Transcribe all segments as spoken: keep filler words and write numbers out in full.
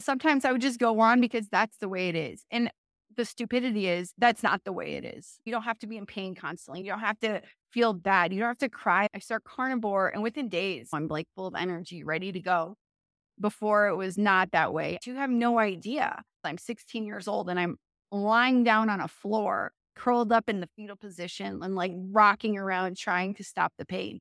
Sometimes I would just go on because that's the way it is. And the stupidity is that's not the way it is. You don't have to be in pain constantly. You don't have to feel bad. You don't have to cry. I start carnivore and within days, I'm like full of energy, ready to go. Before it was not that way. You have no idea. I'm sixteen years old and I'm lying down on a floor, curled up in the fetal position and like rocking around trying to stop the pain.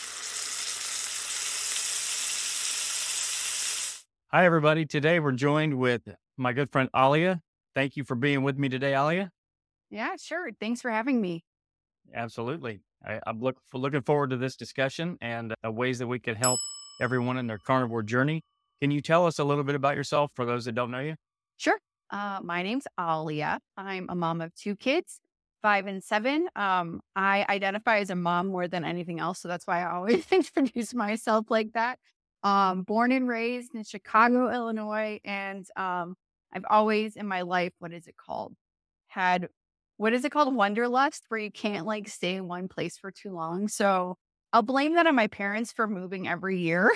Hi, everybody. Today we're joined with my good friend Alia. Thank you for being with me today, Alia. Yeah, sure. Thanks for having me. Absolutely. I, I'm look, for looking forward to this discussion and uh, ways that we can help everyone in their carnivore journey. Can you tell us a little bit about yourself for those that don't know you? Sure. Uh, my name's Alia. I'm a mom of two kids, five and seven. Um, I identify as a mom more than anything else. So that's why I always introduce myself like that. Um, born and raised in Chicago, Illinois. And um, I've always in my life, what is it called? Had, what is it called? Wanderlust, where you can't like stay in one place for too long. So I'll blame that on my parents for moving every year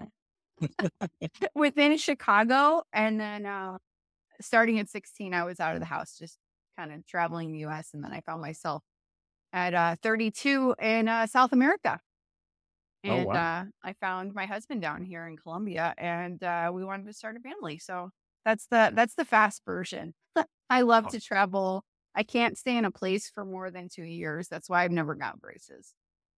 within Chicago. And then uh, starting at sixteen, I was out of the house, just kind of traveling the U S. And then I found myself at uh, thirty-two in uh, South America. Oh, And wow. uh, I found my husband down here in Colombia, and uh, we wanted to start a family. So that's the that's the fast version. I love Oh, to travel. I can't stay in a place for more than two years. That's why I've never got braces.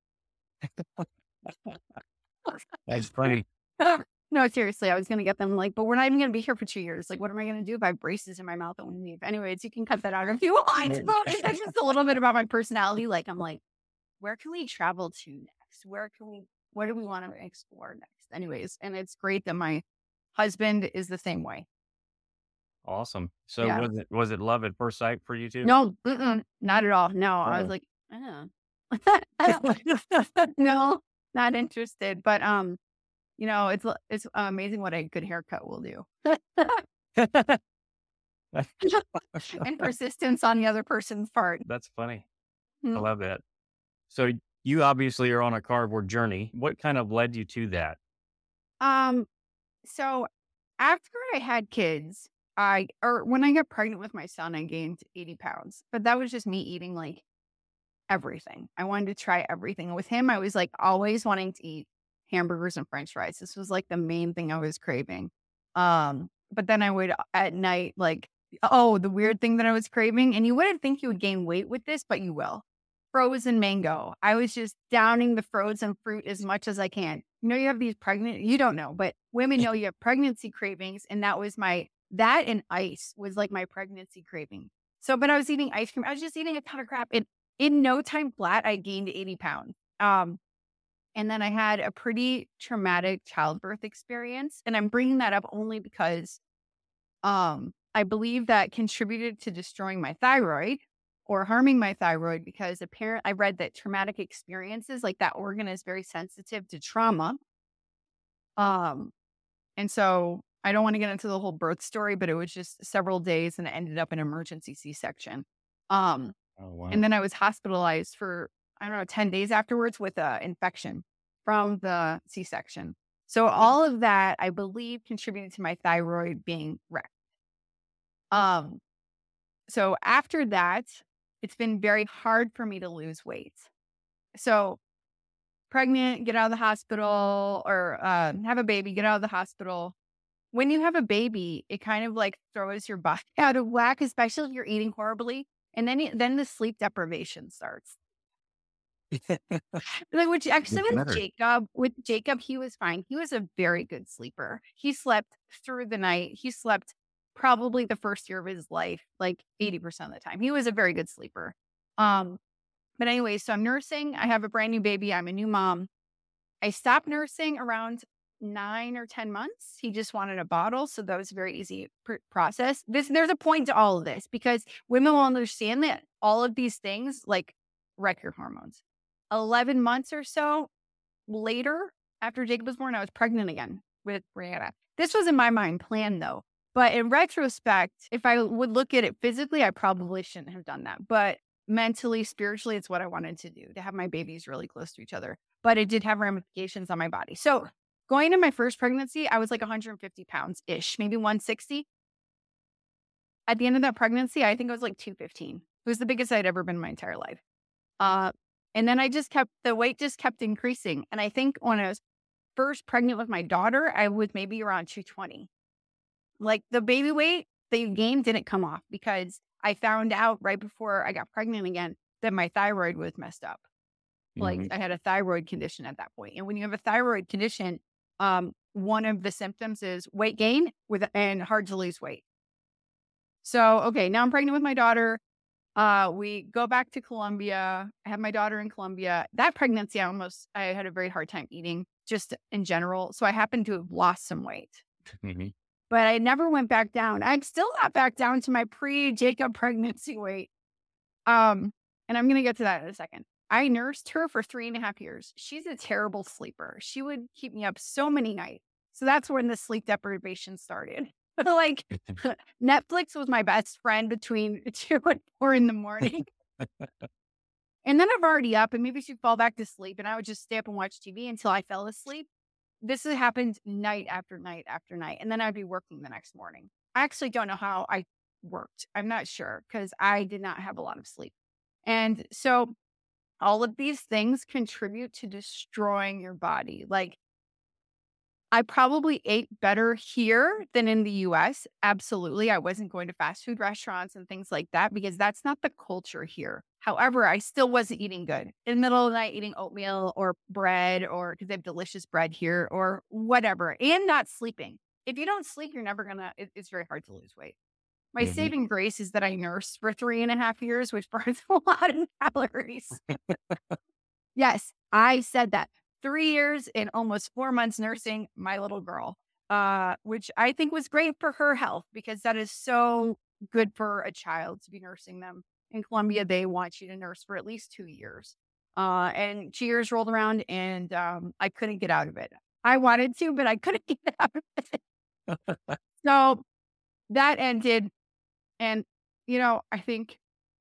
that's funny. No, seriously, I was going to get them like, but we're not even going to be here for two years. Like, what am I going to do if I have braces in my mouth and we leave? Anyways, you can cut that out if you want. That's just a little bit about my personality. Like, I'm like, where can we travel to next? Where can we, what do we want to explore next? Anyways, and it's great that my husband is the same way. Awesome. So Yeah. was it was it love at first sight for you too? No, mm-mm, not at all. No, I was Oh. like, oh. No, not interested. But, um, you know, it's, l- it's amazing what a good haircut will do. And persistence on the other person's part. That's funny. I Mm. love that. So you obviously are on a carnivore journey. What kind of led you to that? Um, so after I had kids, I or when I got pregnant with my son, I gained eighty pounds. But that was just me eating like everything. I wanted to try everything. With him, I was like always wanting to eat hamburgers and french fries. This was like the main thing I was craving. Um, but then I would at night like, oh, the weird thing that I was craving, and you wouldn't think you would gain weight with this, but you will. Frozen mango. I was just downing the frozen fruit as much as I can. You know, you have these pregnant, you don't know, but women know you have pregnancy cravings. And that was my, that and ice was like my pregnancy craving. So, but I was eating ice cream. I was just eating a ton of crap. It, in no time flat, I gained eighty pounds. Um, and then I had a pretty traumatic childbirth experience. And I'm bringing that up only because um, I believe that contributed to destroying my thyroid or harming my thyroid because apparently I read that traumatic experiences, like that organ is very sensitive to trauma. Um, and so I don't want to get into the whole birth story, but it was just several days and it ended up in emergency C-section. Um, Oh, and wow. then I was hospitalized for, I don't know, ten days afterwards with a infection from the C-section. So all of that, I believe, contributed to my thyroid being wrecked. Um, so after that, it's been very hard for me to lose weight. So pregnant, get out of the hospital, or uh, have a baby, get out of the hospital. When you have a baby, it kind of like throws your body out of whack, especially if you're eating horribly. And then, it- then the sleep deprivation starts. Like, which actually Gets with better. Jacob, with Jacob, he was fine. He was a very good sleeper. He slept through the night. He slept probably the first year of his life, like eighty percent of the time. He was a very good sleeper. Um, but anyway, so I'm nursing. I have a brand new baby. I'm a new mom. I stopped nursing around nine or ten months. He just wanted a bottle. So that was a very easy pr- process. This, there's a point to all of this because women will understand that all of these things like wreck your hormones. eleven months or so later, after Jacob was born, I was pregnant again with Brianna. This was in my mind planned though. But in retrospect, if I would look at it physically, I probably shouldn't have done that. But mentally, spiritually, it's what I wanted to do to have my babies really close to each other. But it did have ramifications on my body. So Going into my first pregnancy, I was like one hundred fifty pounds ish, maybe one sixty. At the end of that pregnancy, I think I was like two fifteen. It was the biggest I'd ever been in my entire life. Uh, and then I just kept, the weight just kept increasing. And I think when I was first pregnant with my daughter, I was maybe around two twenty. Like the baby weight that you gained didn't come off because I found out right before I got pregnant again that my thyroid was messed up. Like Mhm. I had a thyroid condition at that point. And when you have a thyroid condition, um, one of the symptoms is weight gain with and hard to lose weight. So, okay, now I'm pregnant with my daughter. Uh, we go back to Colombia. I have my daughter in Colombia. That pregnancy, I almost, I had a very hard time eating just in general. So I happened to have lost some weight, Mhm. but I never went back down. I'm still not back down to my pre-Jacob pregnancy weight. Um, and I'm going to get to that in a second. I nursed her for three and a half years. She's a terrible sleeper. She would keep me up so many nights. So that's when the sleep deprivation started. Like Netflix was my best friend between two and four in the morning. And then I'm already up and maybe she'd fall back to sleep and I would just stay up and watch T V until I fell asleep. This has happened night after night after night. And then I'd be working the next morning. I actually don't know how I worked. I'm not sure because I did not have a lot of sleep. And so all of these things contribute to destroying your body. Like I probably ate better here than in the U S. Absolutely. I wasn't going to fast food restaurants and things like that because that's not the culture here. However, I still wasn't eating good. In the middle of the night, eating oatmeal or bread or because they have delicious bread here or whatever, and not sleeping. If you don't sleep, you're never going to, it, it's very hard to lose weight. My Mhm. saving grace is that I nursed for three and a half years, which burns a lot of calories. Yes, I said that. three years and almost four months nursing my little girl, uh, which I think was great for her health because that is so good for a child to be nursing them. In Colombia, they want you to nurse for at least two years. Uh, and two years rolled around and um, I couldn't get out of it. I wanted to, but I couldn't get out of it. So that ended. And, you know, I think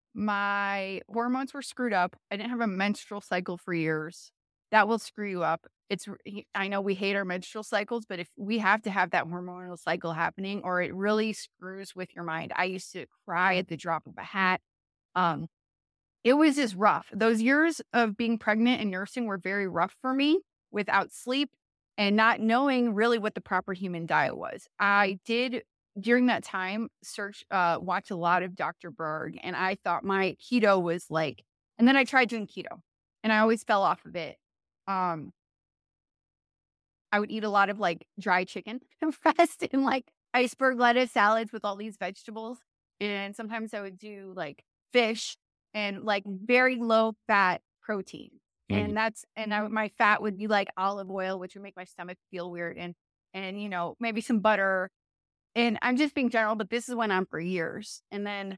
my hormones were screwed up. I didn't have a menstrual cycle for years. That will screw you up. It's r- y- I know we hate our menstrual cycles, but if we have to have that hormonal cycle happening or it really screws with your mind. I used to cry at the drop of a hat. Um, it was just rough. Those years of being pregnant and nursing were very rough for me without sleep and not knowing really what the proper human diet was. I did during that time search uh watch a lot of doctor Berg and I thought my keto was like and then I tried doing keto and I always fell off of it. Um I would eat a lot of like dry chicken fast and like iceberg lettuce salads with all these vegetables. And sometimes I would do like fish and like very low fat protein. Mhm. And that's, and I, would- my fat would be like olive oil, which would make my stomach feel weird. And, and, you know, maybe some butter. And I'm just being general, but this is went on for years. And then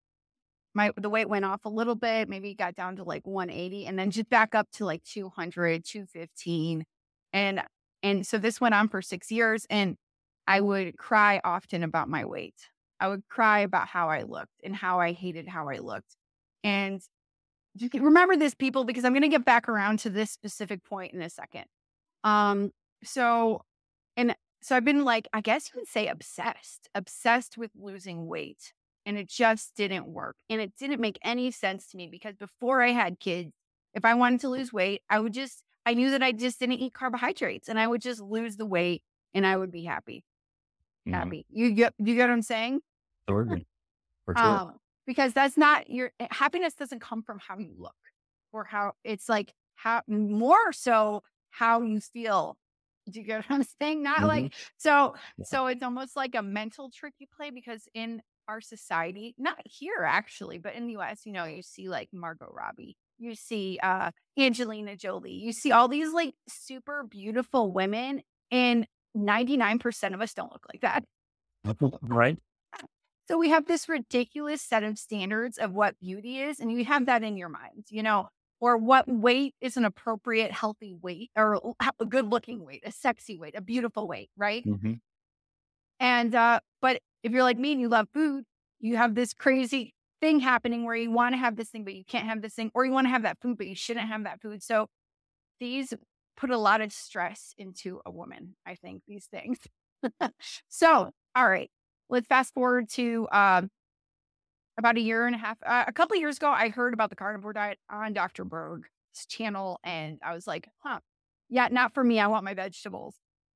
my, the weight went off a little bit, maybe got down to like one eighty and then just back up to like two hundred, two fifteen. And and so this went on for six years and I would cry often about my weight. I would cry about how I looked and how I hated how I looked. And you can remember this, people, because I'm going to get back around to this specific point in a second. Um, so and so I've been like, I guess you would say obsessed, obsessed with losing weight. And it just didn't work. And it didn't make any sense to me because before I had kids, if I wanted to lose weight, I would just, I knew that I just didn't eat carbohydrates and I would just lose the weight and I would be happy. Mhm. Happy. You get, you get what I'm saying? Totally. For sure. Um, because that's not your happiness doesn't come from how you look or how it's like how more so how you feel. Do you get what I'm saying? Not Mhm. like so Yeah. so it's almost like a mental trick you play because in our society, not here actually, but in the U S, you know, you see like Margot Robbie, you see uh Angelina Jolie, you see all these like super beautiful women, and ninety-nine percent of us don't look like that. Right? So we have this ridiculous set of standards of what beauty is, and you have that in your mind, you know, or what weight is an appropriate, healthy weight or l- ho- a good looking weight, a sexy weight, a beautiful weight, right? Mhm. And, uh, but if you're like me and you love food, you have this crazy thing happening where you want to have this thing, but you can't have this thing, or you want to have that food, but you shouldn't have that food. So these put a lot of stress into a woman, I think, these things. So, all right, let's fast forward to um, about a year and a half. Uh, a couple of years ago, I heard about the carnivore diet on doctor Berg's channel, and I was like, huh, yeah, not for me. I want my vegetables.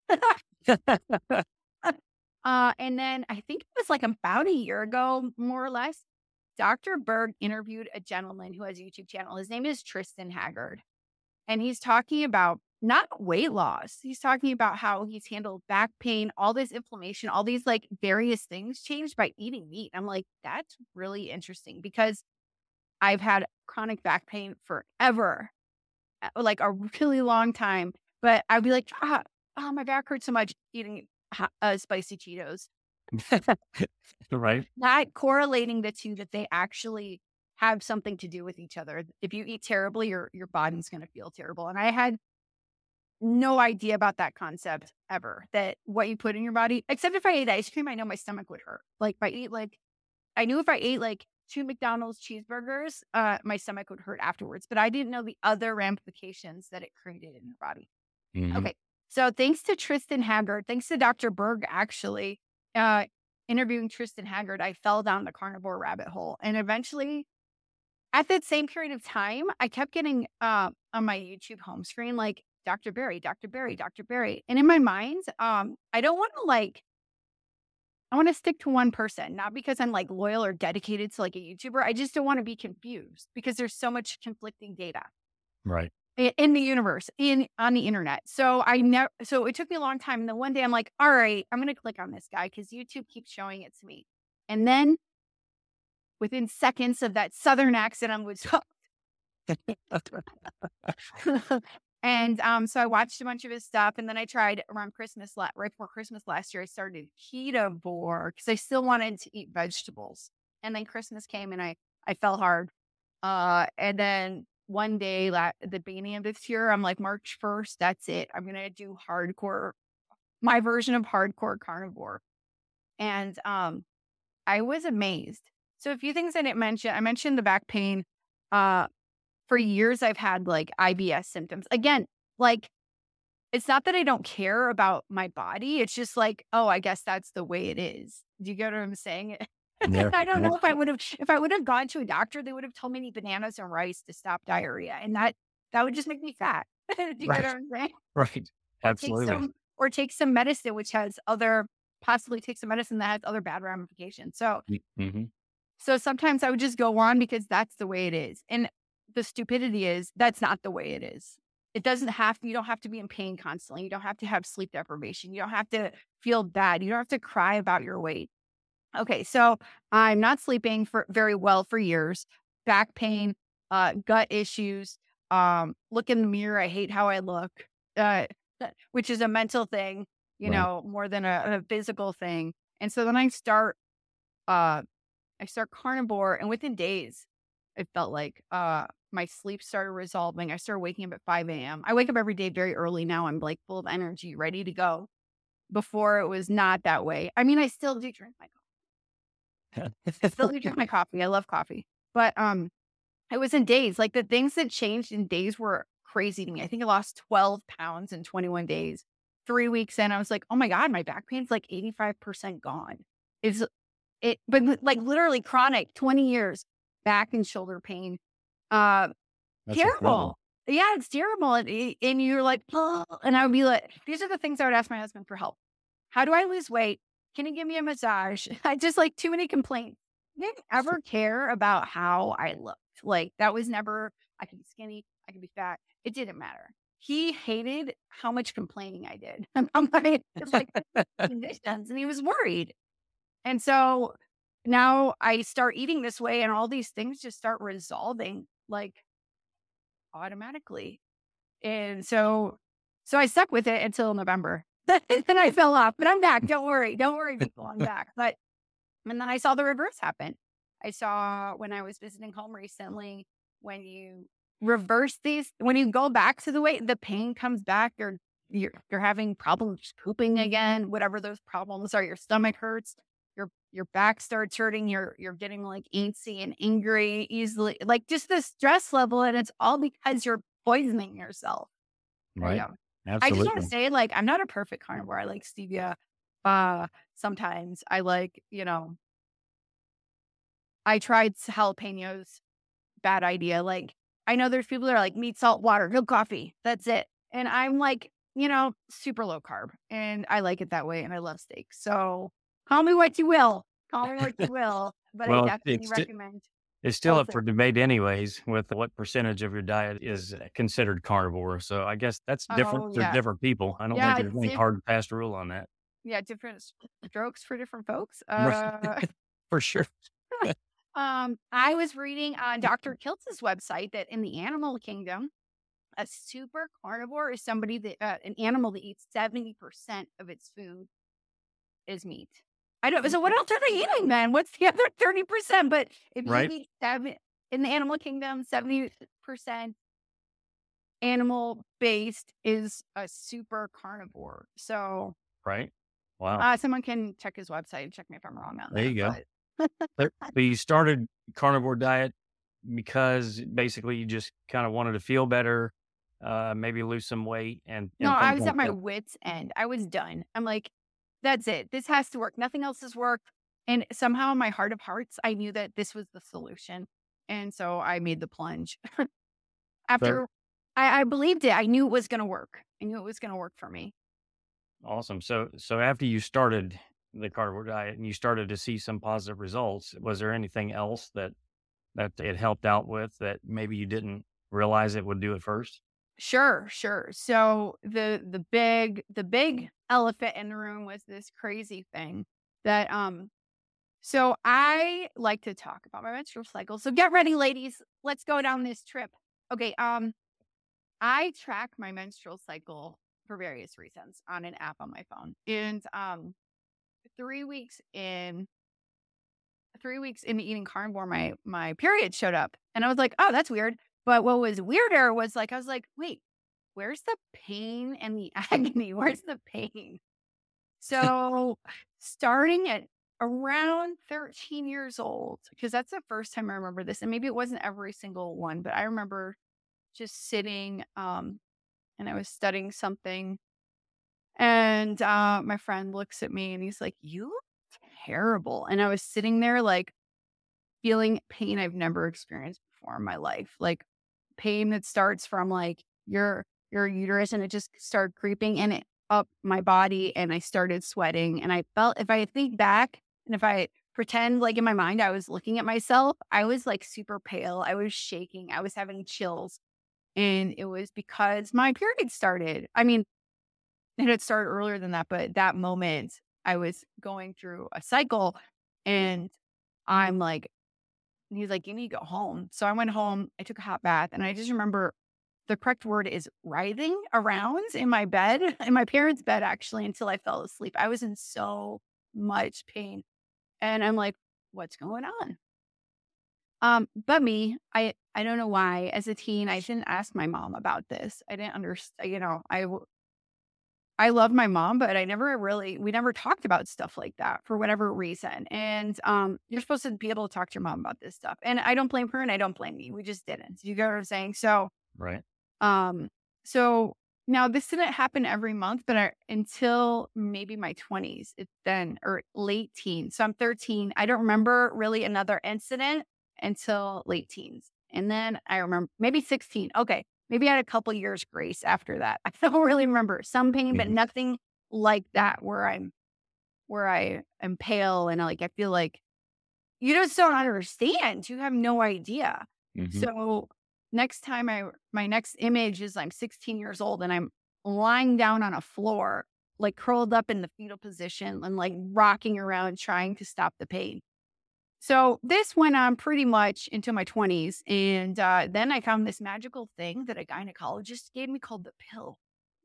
uh, and then I think it was like about a year ago, more or less, doctor Berg interviewed a gentleman who has a YouTube channel. His name is Tristan Haggard. And he's talking about not weight loss. He's talking about how he's handled back pain, all this inflammation, all these like various things changed by eating meat. I'm like, that's really interesting because I've had chronic back pain forever, uh, like a really long time. But I'd be like, ah, oh, my back hurts so much eating ha- uh, spicy Cheetos. Right. Not correlating the two, that they actually have something to do with each other. If you eat terribly, your your body's going to feel terrible. And I had no idea about that concept ever, that what you put in your body, except if I ate ice cream, I know my stomach would hurt. Like if I eat like, I knew if I ate like two McDonald's cheeseburgers, uh, my stomach would hurt afterwards. But I didn't know the other ramifications that it created in your body. Hmm. Okay. So thanks to Tristan Haggard, thanks to doctor Berg, actually, uh, interviewing Tristan Haggard, I fell down the carnivore rabbit hole. And eventually, at that same period of time, I kept getting uh, on my YouTube home screen, like doctor Barry, doctor Barry, doctor Barry. And in my mind, um, I don't want to like, I want to stick to one person, not because I'm like loyal or dedicated to like a YouTuber. I just don't want to be confused because there's so much conflicting data Right. i- in the universe, in on the internet. So I never, so it took me a long time. And then one day I'm like, all right, I'm going to click on this guy because YouTube keeps showing it to me. And then within seconds of that Southern accent, I was and um, so I watched a bunch of his stuff, and then I tried around Christmas, la- right before Christmas last year, I started ketovore because I still wanted to eat vegetables. And then Christmas came, and I I fell hard. Uh, and then one day, la- at the beginning of this year, I'm like, March first, that's it. I'm gonna do hardcore, my version of hardcore carnivore. And um, I was amazed. So a few things I didn't mention. I mentioned the back pain. Uh, for years, I've had like I B S symptoms. Again, like it's not that I don't care about my body. It's just like, oh, I guess that's the way it is. Do you get what I'm saying? Yeah. I don't Yeah. know if I would have, if I would have gone to a doctor, they would have told me to eat bananas and rice to stop diarrhea, and that that would just make me fat. Do you get Right. what I'm saying? Right. Or take Absolutely. some, or take some medicine which has other, possibly take some medicine that has other bad ramifications. So Mm-hmm. so sometimes I would just go on because that's the way it is. And the stupidity is that's not the way it is. It doesn't have you don't have to be in pain constantly. You don't have to have sleep deprivation. You don't have to feel bad. You don't have to cry about your weight. Okay, so I'm not sleeping for very well for years. Back pain, uh, gut issues, um, look in the mirror. I hate how I look, uh, which is a mental thing, you Right. know, more than a, a physical thing. And so then I start uh I start carnivore, and within days, it felt like uh my sleep started resolving. I started waking up at five a m. I wake up every day very early now. I'm like full of energy, ready to go. Before it was not that way. I mean, I still do drink my coffee. I still do drink my coffee. I love coffee. But um it was in days. Like the things that changed in days were crazy to me. I think I lost twelve pounds in twenty-one days. Three weeks in, I was like, oh my God, my back pain's like eighty-five percent gone. It's it, but li- like literally chronic, twenty years, back and shoulder pain. Uh, That's incredible. Terrible. Yeah, it's terrible. And, y- and you're like, oh, and I would be like, these are the things I would ask my husband for help. How do I lose weight? Can you give me a massage? I just like too many complaints. I didn't ever care about how I looked. Like that was never, I could be skinny, I could be fat. It didn't matter. He hated how much complaining I did. I'm like, it's like conditions, and he was worried. And so now I start eating this way, and all these things just start resolving like automatically. And so, so I stuck with it until November. Then I fell off, but I'm back. Don't worry. Don't worry, people. I'm back. But, and then I saw the reverse happen. I saw when I was visiting home recently, when you reverse these, when you go back to the weight, the pain comes back. You're, you're, you're having problems pooping again, whatever those problems are. Your stomach hurts. Your, your back starts hurting. You're, you're getting like antsy and angry easily, like just the stress level. And it's all because you're poisoning yourself. I Right. know. I just want to Absolutely. say, like, I'm not a perfect carnivore. I like stevia. Uh, sometimes I like, you know, I tried s- jalapenos. Bad idea. Like, I know there's people that are like meat, salt, water, no coffee. That's it. And I'm like, you know, super low carb, and I like it that way. And I love steak. So call me what you will. Call me what you will. But I Well, definitely it's sti recommend it's still whole up food. for debate anyways with what percentage of your diet is uh, considered carnivore. So I guess that's different Oh for yeah, different people. I don't think yeah, there's any diff- hard and fast rule on that. yeah, different s- strokes for different folks. Right. Uh, For sure. um, I was reading on doctor Kiltz's website that in the animal kingdom, a super carnivore is somebody that uh, an animal that eats seventy percent of its food is meat. I don't so what else are they eating then? What's the other thirty percent? But if you Right? eat seven in the animal kingdom, seventy percent animal based is a super carnivore. So Right. Wow. uh, someone can check his website and check me if I'm wrong on There that. you go. But So so you started carnivore diet because basically you just kinda wanted to feel better, uh, maybe lose some weight and no, and I things was like at my that. wits' end. I was done. I'm like, that's it. This has to work. Nothing else has worked. And somehow in my heart of hearts, I knew that this was the solution. And so I made the plunge. So After I I believed it, I knew it was gonna work. I knew it was gonna work for me. awesome. So so after you started the carnivore diet and you started to see some positive results, was there anything else that that it helped out with that maybe you didn't realize it would do at first? Sure, sure. So the the big the big elephant in the room was this crazy thing that, um so I like to talk about my menstrual cycle. So get ready, ladies. Let's go down this trip. Okay, um, I track my menstrual cycle for various reasons on an app on my phone. And, um, three weeks in three weeks into eating carnivore, my my period showed up, and I was like, "Oh, that's weird." But what was weirder was, like, I was like, "Wait, where's the pain and the agony? Where's the pain?" So, starting at around thirteen years old, because that's the first time I remember this, and maybe it wasn't every single one, but I remember just sitting, um, and I was studying something, and, uh, my friend looks at me and he's like, "You look terrible." And I was sitting there, like, feeling pain I've never experienced before in my life, like pain that starts from like your your uterus and it just started creeping and it up my body and I started sweating and I felt if I think back and if I pretend like in my mind I was looking at myself, I was like super pale. I was shaking. I was having chills. And it was because my period started. I mean, it had started earlier than that, but that moment I was going through a cycle and I'm like, and he's like, "You need to go home." So I went home, I took a hot bath, and I just remember the correct word is writhing around in my bed, in my parents' bed, actually, until I fell asleep. I was in so much pain. And I'm like, what's going on? Um, but me, I I don't know why. As a teen, I didn't ask my mom about this. I didn't understand, you know, I w- I love my mom, but I never really we never talked about stuff like that for whatever reason. And um, you're supposed to be able to talk to your mom about this stuff. And I don't blame her and I don't blame me. We just didn't. You get what I'm saying? So Right. um, so now this didn't happen every month, but I, until maybe my twenties, it's then or late teens. So I'm thirteen. I don't remember really another incident until late teens. And then I remember maybe sixteen. Okay. Maybe I had a couple years grace after that. I don't really remember some pain, but Mhm. nothing like that where I'm where I am pale and like I feel like you just don't understand. You have no idea. Mhm. So next time I my next image is I'm sixteen years old and I'm lying down on a floor, like curled up in the fetal position and like rocking around trying to stop the pain. So this went on pretty much into my twenties. And uh, then I found this magical thing that a gynecologist gave me called the pill.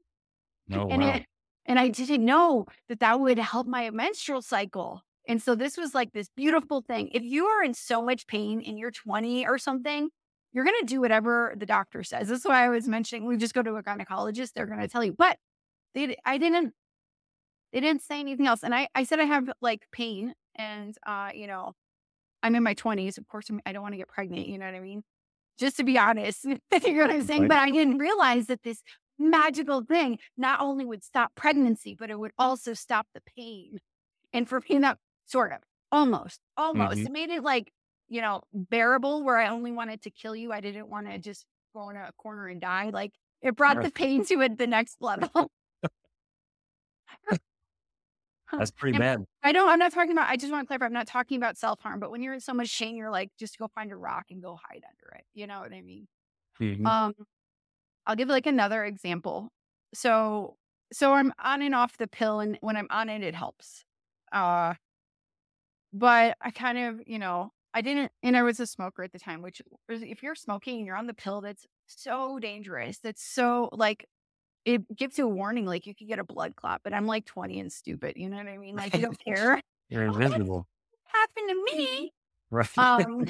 Oh, And wow. it and I didn't know that that would help my menstrual cycle. And so this was like this beautiful thing. If you are in so much pain and you're twenty or something, you're going to do whatever the doctor says. That's why I was mentioning we just go to a gynecologist, they're going to tell you. But they d- I didn't they didn't say anything else. And I I said I have like pain and uh you know, I'm in my twenties. Of course I'm, I don't want to get pregnant, you know what I mean? Just to be honest, you know what I'm saying? Right. But I didn't realize that this magical thing. Not only would stop pregnancy, but it would also stop the pain. And for me, that sort of almost, almost, Hmm. it made it like, you know, bearable where I only wanted to kill you. I didn't want to just go in a corner and die. Like it brought the pain to it the next level. That's pretty And bad. I don't, I'm not talking about, I just want to clarify, I'm not talking about self harm, but when you're in so much shame, you're like, just go find a rock and go hide under it. You know what I mean? Hmm. Um, I'll give like another example. So, so I'm on and off the pill, and when I'm on it, it helps. Uh, but I kind of, you know, I didn't, and I was a smoker at the time, which is- if you're smoking and you're on the pill, that's so dangerous. That's so like, it gives you a warning, like you could get a blood clot, but I'm like twenty and stupid. You know what I mean? Like you don't care. You're Oh, that invisible. happened to me. Right. Um,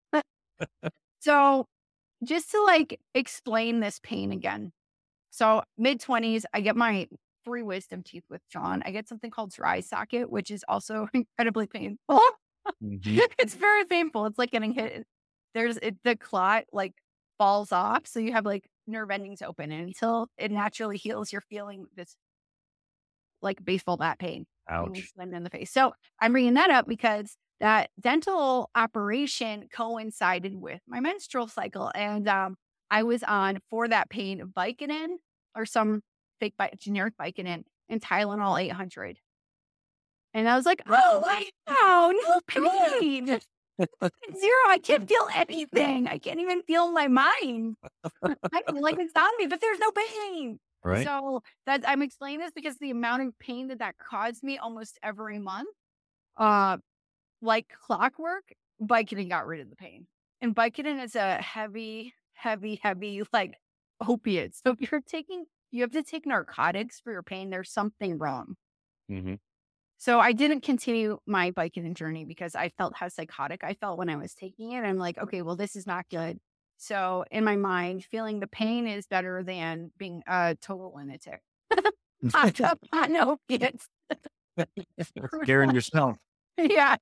so just to like explain this pain again. So mid twenties, I get my three wisdom teeth withdrawn. I get something called dry socket, which is also incredibly painful. Hmm. It's very painful. It's like getting hit. There's it, the clot like falls off. So you have like nerve endings open. And until it naturally heals, you're feeling this like baseball bat pain being Ouch. slammed in the face. So I'm bringing that up because that dental operation coincided with my menstrual cycle. And um, I was on for that pain Vicodin or some fake bi- generic Vicodin and Tylenol eight hundred. And I was like, oh, wow, no pain. Zero. I can't feel anything. I can't even feel my mind. I feel like it's on me, but there's no pain. Right. So that I'm explaining this because the amount of pain that that caused me almost every month, uh, like clockwork, Vicodin got rid of the pain. And Vicodin is a heavy, heavy, heavy like opiate. So if you're taking, you have to take narcotics for your pain. There's something wrong. Hmm. So I didn't continue my Vicodin journey because I felt how psychotic I felt when I was taking it. I'm like, okay, well, this is not good. So in my mind, feeling the pain is better than being a total lunatic. Hopped up on opiates. Scaring yourself. Yeah.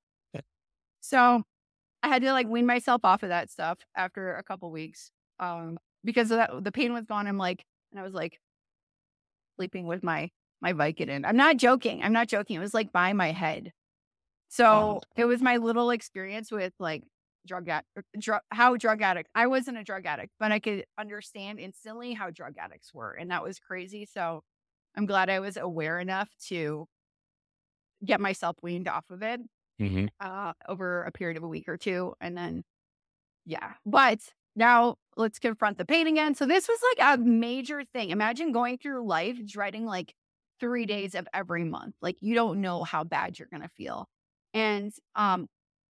So I had to like wean myself off of that stuff after a couple weeks. Um, because of that, the pain was gone. I'm like, and I was like sleeping with my my Vicodin. I'm not joking. I'm not joking. It was like by my head. Wow. So it was my little experience with like drug ad- drug how drug addict. I wasn't a drug addict, but I could understand instantly how drug addicts were, and that was crazy. So I'm glad I was aware enough to get myself weaned off of it Hmm. uh, over a period of a week or two, and then yeah. But now let's confront the pain again. So this was like a major thing. Imagine going through life dreading like three days of every month. Like you don't know how bad you're gonna feel. And um,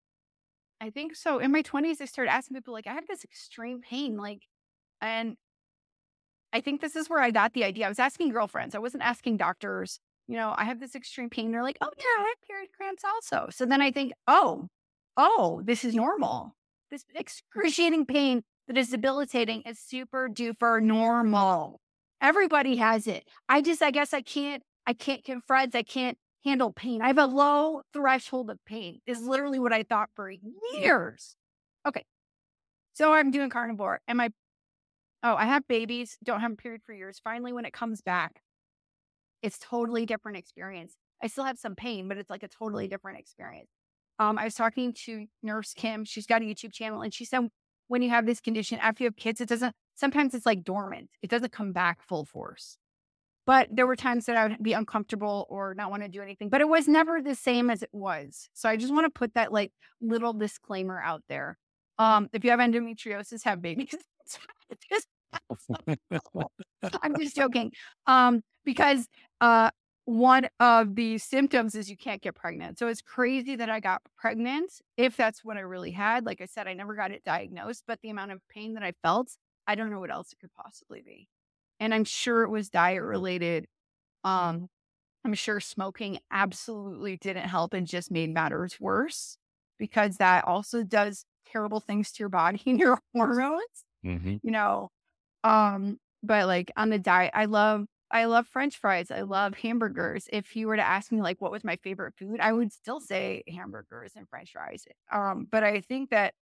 I think so in my twenties, I started asking people like, I have this extreme pain, like, and I think this is where I got the idea. I was asking girlfriends. I wasn't asking doctors. You know, I have this extreme pain. They're like, oh yeah, I have period cramps also. So then I think, oh, oh, this is normal. This excruciating pain that is debilitating is super duper normal. Everybody has it. I just, I guess I can't, I can't confront, I can't handle pain. I have a low threshold of pain, is literally what I thought for years. Okay. So I'm doing carnivore and my, oh, I have babies, don't have a period for years. Finally, when it comes back, it's totally different experience. I still have some pain, but it's like a totally different experience. Um, I was talking to Nurse Kim. She's got a YouTube channel, and she said when you have this condition, after you have kids, it doesn't. Sometimes it's like dormant. It doesn't come back full force. But there were times that I would be uncomfortable or not want to do anything. But it was never the same as it was. So I just want to put that like little disclaimer out there. Um, if you have endometriosis, have babies. Just I'm just joking. Um, because uh, one of the symptoms is you can't get pregnant. So it's crazy that I got pregnant if that's what I really had. Like I said, I never got it diagnosed, but the amount of pain that I felt, I don't know what else it could possibly be. And I'm sure it was diet related. Um, I'm sure smoking absolutely didn't help and just made matters worse because that also does terrible things to your body and your hormones, Hmm. you know. Um, but like on the diet, I love I love French fries. I love hamburgers. If you were to ask me like what was my favorite food, I would still say hamburgers and French fries. Um, but I think that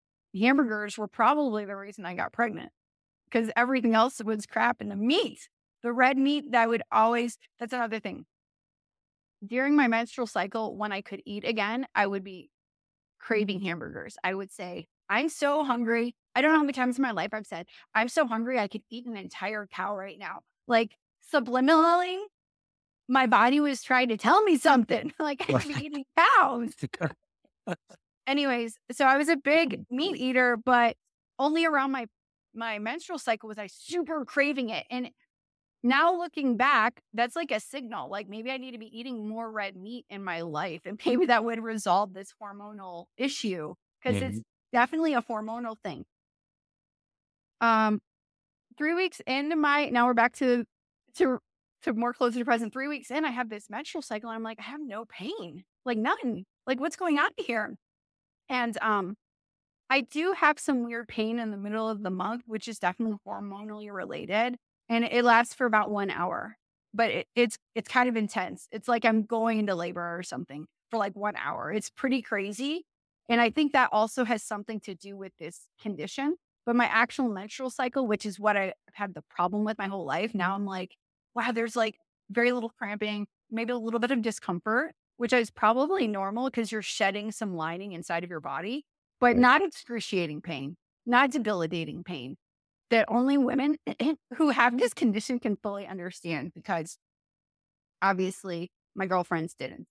hamburgers were probably the reason I got pregnant because everything else was crap in the meat. The red meat that would always, that's another thing. During my menstrual cycle, when I could eat again, I would be craving hamburgers. I would say, I'm so hungry. I don't know how many times in my life I've said, I'm so hungry I could eat an entire cow right now. Like subliminally, my body was trying to tell me something. Like I could be eating cows. Anyways, so I was a big meat eater, but only around my my menstrual cycle was I super craving it. And now looking back, that's like a signal. Like maybe I need to be eating more red meat in my life, and maybe that would resolve this hormonal issue because it's Mhm. definitely a hormonal thing. Um, three weeks into my now we're back to to to more closer to present. Three weeks in, I have this menstrual cycle, and I'm like, I have no pain, like none. Like what's going on here? And um, I do have some weird pain in the middle of the month, which is definitely hormonally related, and it lasts for about one hour. But it, it's it's kind of intense. It's like I'm going into labor or something for like one hour. It's pretty crazy, and I think that also has something to do with this condition. But my actual menstrual cycle, which is what I've had the problem with my whole life, now I'm like, wow, there's like very little cramping, maybe a little bit of discomfort, which is probably normal because you're shedding some lining inside of your body, but Right. not excruciating pain, not debilitating pain that only women who have this condition can fully understand because obviously my girlfriends didn't.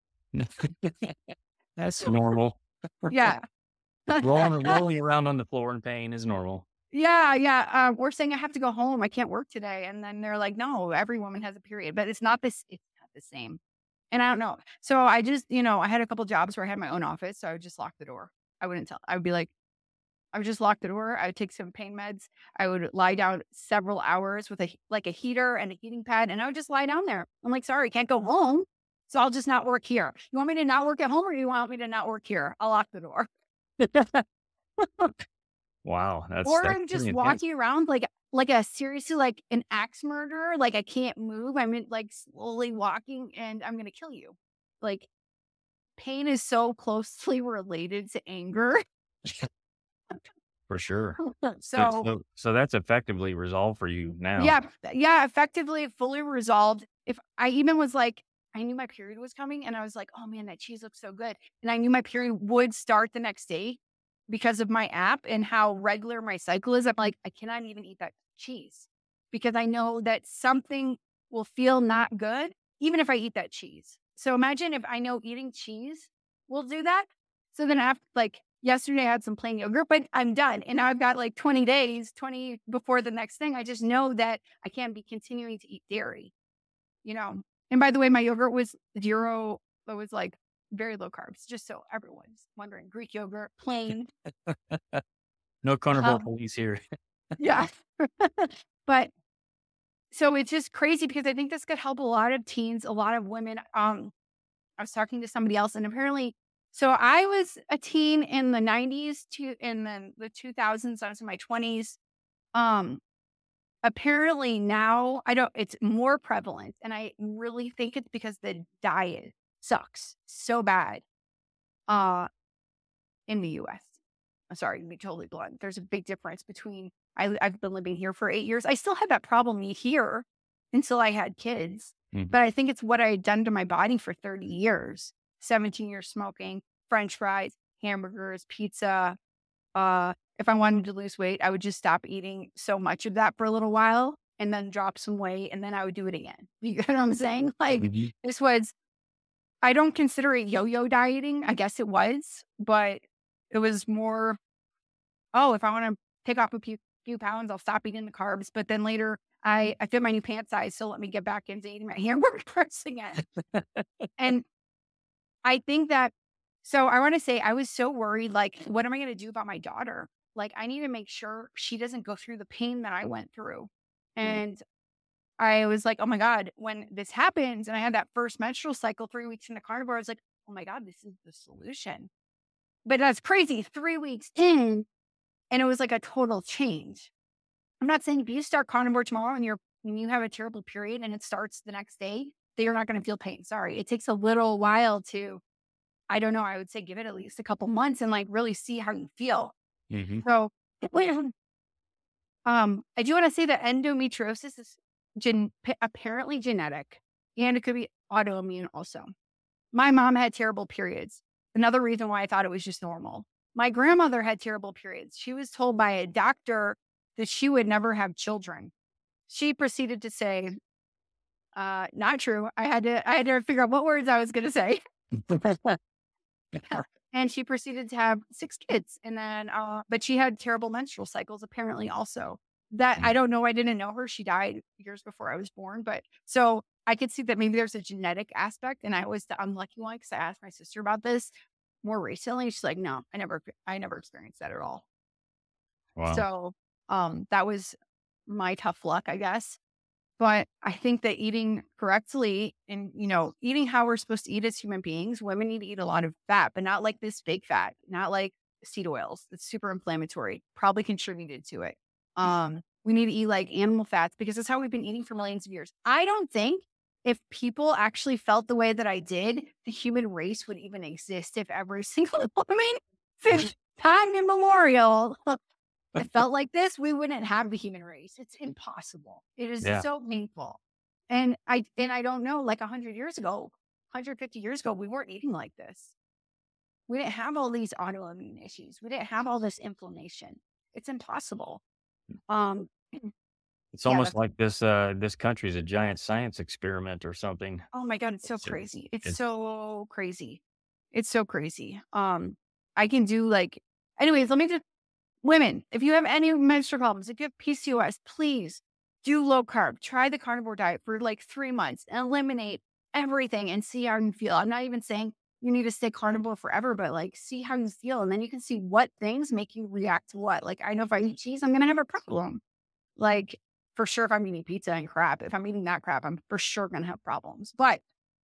That's normal. Yeah. Rolling, rolling around on the floor in pain is normal. Yeah, yeah. Uh, we're saying I have to go home. I can't work today. And then they're like, no, every woman has a period, but it's not this, it's not the same. And I don't know. So I just, you know, I had a couple jobs where I had my own office. So I would just lock the door. I wouldn't tell. I would be like, I would just lock the door. I would take some pain meds. I would lie down several hours with a like a heater and a heating pad, and I would just lie down there. I'm like, sorry, can't go home, so I'll just not work here. You want me to not work at home, or you want me to not work here? I'll lock the door. Wow, that's Or that's I'm pretty just intense. walking around like like a seriously like an axe murderer. Like I can't move. I'm in, like slowly walking, and I'm gonna kill you. Like pain is so closely related to anger. For sure. So, So so, so that's effectively resolved for you now. yeah, yeah, effectively, fully resolved. If I even was like, I knew my period was coming and I was like, oh man, that cheese looks so good. And I knew my period would start the next day because of my app and how regular my cycle is. I'm like, I cannot even eat that cheese because I know that something will feel not good, even if I eat that cheese. So imagine if I know eating cheese will do that. So then after like yesterday I had some plain yogurt, but I'm done. And now I've got like twenty days, twenty before the next thing. I just know that I can't be continuing to eat dairy, you know. And by the way, my yogurt was zero, it was like very low carbs, just so everyone's wondering. Greek yogurt, plain. No carnivore Um, police here. yeah. But so it's just crazy because I think this could help a lot of teens, a lot of women. Um, I was talking to somebody else, and apparently, so I was a teen in the nineties to in the, the two thousands. I was in my twenties. Um, apparently now I don't. It's more prevalent, and I really think it's because the diet sucks so bad. Uh, in the U S. I'm sorry to be totally blunt. There's a big difference between I, I've been living here for eight years. I still had that problem here until I had kids, Mhm. but I think it's what I had done to my body for thirty years. seventeen years smoking, French fries, hamburgers, pizza. Uh, if I wanted to lose weight, I would just stop eating so much of that for a little while and then drop some weight, and then I would do it again. You get what I'm saying? Like Mhm. this was I don't consider it yo-yo dieting. I guess it was, but it was more, oh, if I want to take off a few, few pounds, I'll stop eating the carbs. But then later, I, I fit my new pant size, so let me get back into eating my hamburger fries again. And I think that, so I want to say, I was so worried, like, what am I going to do about my daughter? Like, I need to make sure she doesn't go through the pain that I went through. And I was like, oh my God, when this happens, and I had that first menstrual cycle three weeks in the carnivore, I was like, oh my God, this is the solution. But that's crazy. Three weeks in, and it was like a total change. I'm not saying if you start carnivore tomorrow and you're when you have a terrible period and it starts the next day, that you're not going to feel pain. Sorry. It takes a little while to, I don't know, I would say give it at least a couple months and like really see how you feel. Mhm. So um I do want to say that endometriosis is gen- p- apparently genetic, and it could be autoimmune also. My mom had terrible periods. Another reason why I thought it was just normal. My grandmother had terrible periods. She was told by a doctor that she would never have children. She proceeded to say, uh, not true. I had to I had to figure out what words I was gonna say. And she proceeded to have six kids. And then uh, but she had terrible menstrual cycles apparently also. That I Mm. don't know. I didn't know her. She died years before I was born. But so I could see that maybe there's a genetic aspect. And I was the unlucky one because I asked my sister about this more recently. She's like, no, I never I never experienced that at all. Wow. So um that was my tough luck, I guess. But I think that eating correctly and, you know, eating how we're supposed to eat as human beings, women need to eat a lot of fat, but not like this fake fat, not like seed oils. It's super inflammatory, probably contributed to it. Um, we need to eat like animal fats because that's how we've been eating for millions of years. I don't think if people actually felt the way that I did, the human race would even exist if every single woman since time immemorial it felt like this, we wouldn't have the human race. It's impossible. It is Yeah. so painful. And I and I don't know, like a hundred years ago, one hundred fifty years ago, we weren't eating like this. We didn't have all these autoimmune issues. We didn't have all this inflammation. It's impossible. Um, It's yeah, almost that's like this uh this country is a giant science experiment or something. oh my God, it's so It's uh, crazy. It's it's so crazy. It's so crazy. Um, I can do like anyways, let me just women, if you have any menstrual problems, if you have P C O S, please do low carb. Try the carnivore diet for like three months and eliminate everything and see how you feel. I'm not even saying you need to stay carnivore forever, but like see how you feel. And then you can see what things make you react to what. Like, I know if I eat cheese, I'm going to have a problem. Like, for sure, if I'm eating pizza and crap, if I'm eating that crap, I'm for sure going to have problems. But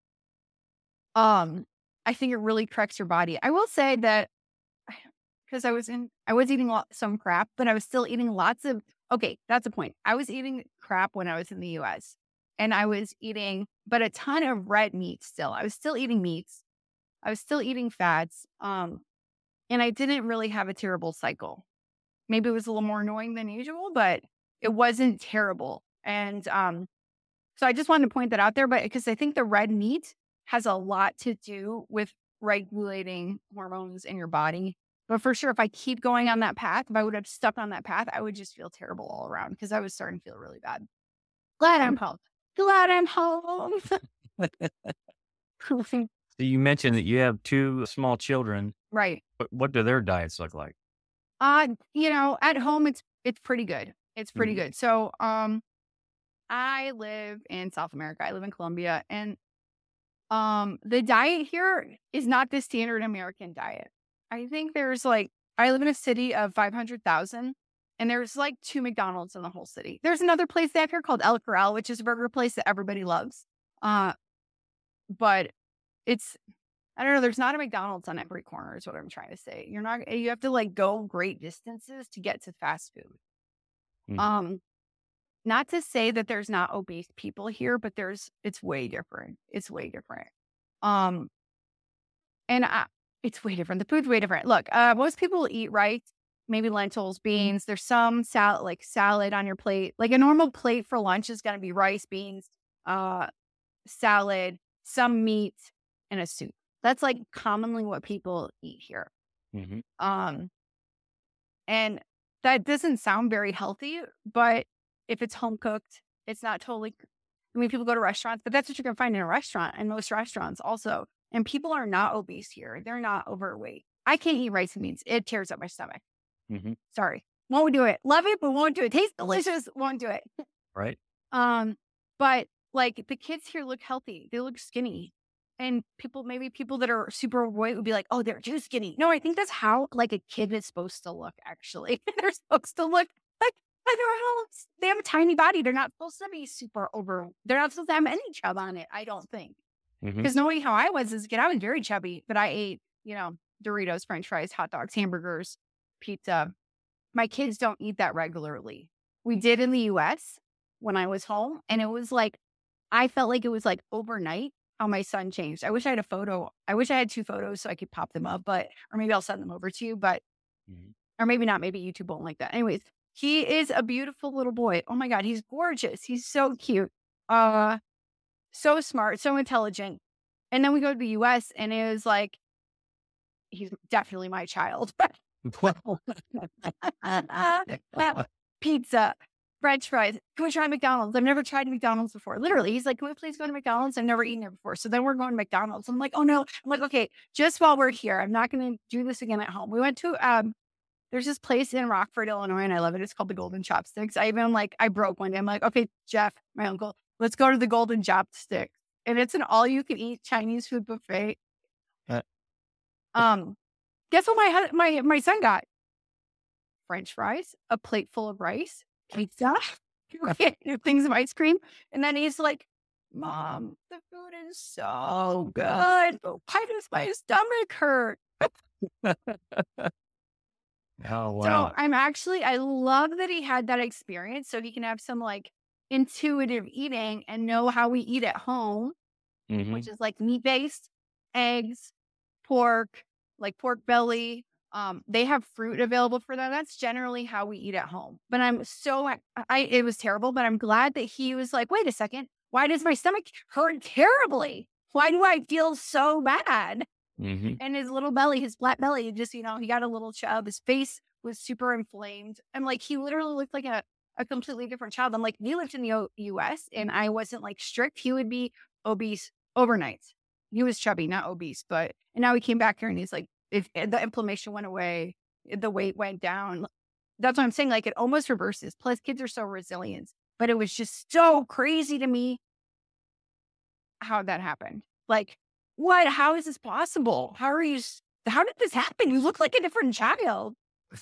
um, I think it really corrects your body. I will say that because I was in I was eating lot some crap, but I was still eating lots of okay, that's the point. I was eating crap when I was in the U S, and I was eating but a ton of red meat still. I was still eating meats. I was still eating fats, um, and I didn't really have a terrible cycle. Maybe it was a little more annoying than usual, but it wasn't terrible, and, um, so I just wanted to point that out there, but because I think the red meat has a lot to do with regulating hormones in your body. But for sure, if I keep going on that path, if I would have stuck on that path, I would just feel terrible all around because I was starting to feel really bad. Glad I'm home. Glad I'm home. So you mentioned that you have two small children. Right. What what do their diets look like? Uh, you know, at home it's it's pretty good. It's pretty Mhm. good. So, um, I live in South America. I live in Colombia, and Um, the diet here is not the standard American diet. I think there's like I live in a city of five hundred thousand and there's like two McDonald's in the whole city. There's another place they have here called El Corral, which is a burger place that everybody loves. Uh, but it's I don't know, there's not a McDonald's on every corner is what I'm trying to say. You're not you have to like go great distances to get to fast food. Mm. Um, not to say that there's not obese people here, but there's it's way different. It's way different. Um, And I it's way different. The food's way different. Look, uh, most people eat rice, maybe lentils, beans. There's some salad, like salad on your plate. Like a normal plate for lunch is going to be rice, beans, uh, salad, some meat, and a soup. That's like commonly what people eat here. Mhm. Um, and that doesn't sound very healthy, but if it's home cooked, it's not totally. I mean, people go to restaurants, but that's what you're going to find in a restaurant and most restaurants also. And people are not obese here. They're not overweight. I can't eat rice and beans. It tears up my stomach. Mhm. Sorry. Won't do it. Love it, but won't do it. Tastes delicious. Won't do it. Right? Um, but like the kids here look healthy. They look skinny. And people, maybe people that are super overweight would be like, oh, they're too skinny. No, I think that's how like a kid is supposed to look, actually. They're supposed to look like like they're how they have a tiny body. They're not supposed to be super over. They're not supposed to have any chub on it, I don't think. Mhm. Because knowing how I was as a kid, I was very chubby, but I ate, you know, Doritos, French fries, hot dogs, hamburgers, pizza. My kids don't eat that regularly. We did in the U S when I was home, and it was like I felt like it was like overnight how my son changed. I wish I had a photo. I wish I had two photos so I could pop them up, but or maybe I'll send them over to you, but Mhm. or maybe not. Maybe YouTube won't like that. Anyways, He is a beautiful little boy. Oh my God, he's gorgeous. He's so cute. Uh, so smart, so intelligent. And then we go to the U S and it was like, he's definitely my child. Pizza, French fries. Can we try McDonald's? I've never tried McDonald's before. Literally, he's like, can we please go to McDonald's? I've never eaten there before. So then we're going to McDonald's. I'm like, oh no. I'm like, okay, just while we're here, I'm not going to do this again at home. We went to, um, there's this place in Rockford, Illinois, and I love it. It's called the Golden Chopsticks. I even like, I broke one day. I'm like, okay, Jeff, my uncle, let's go to the Golden Chopsticks. And it's an all you can eat Chinese food buffet. Uh, Um, guess what my, hu- my, my son got? French fries, a plate full of rice, pizza, things of ice cream. And then he's like, Mom, the food is so good, but why does my stomach hurt? oh So wow. I'm actually, I love that he had that experience so he can have some like intuitive eating and know how we eat at home, Hmm. which is like meat based, eggs, pork, like pork belly. Um, they have fruit available for that. That's generally how we eat at home. But I'm so, I, I it was terrible, but I'm glad that he was like, wait a second, why does my stomach hurt terribly? Why do I feel so bad? Hmm. And his little belly, his flat belly, just, you know, he got a little chub. His face was super inflamed. And like, he literally looked like a, a completely different child. I'm like, we lived in the o- U S and I wasn't like strict. He would be obese overnight. He was chubby, not obese, but, and now he came back here and he's like, if the inflammation went away, the weight went down. That's what I'm saying. Like it almost reverses. Plus kids are so resilient, but it was just so crazy to me how that happened. Like, what? How is this possible? How are you? s- How did this happen? You look like a different child.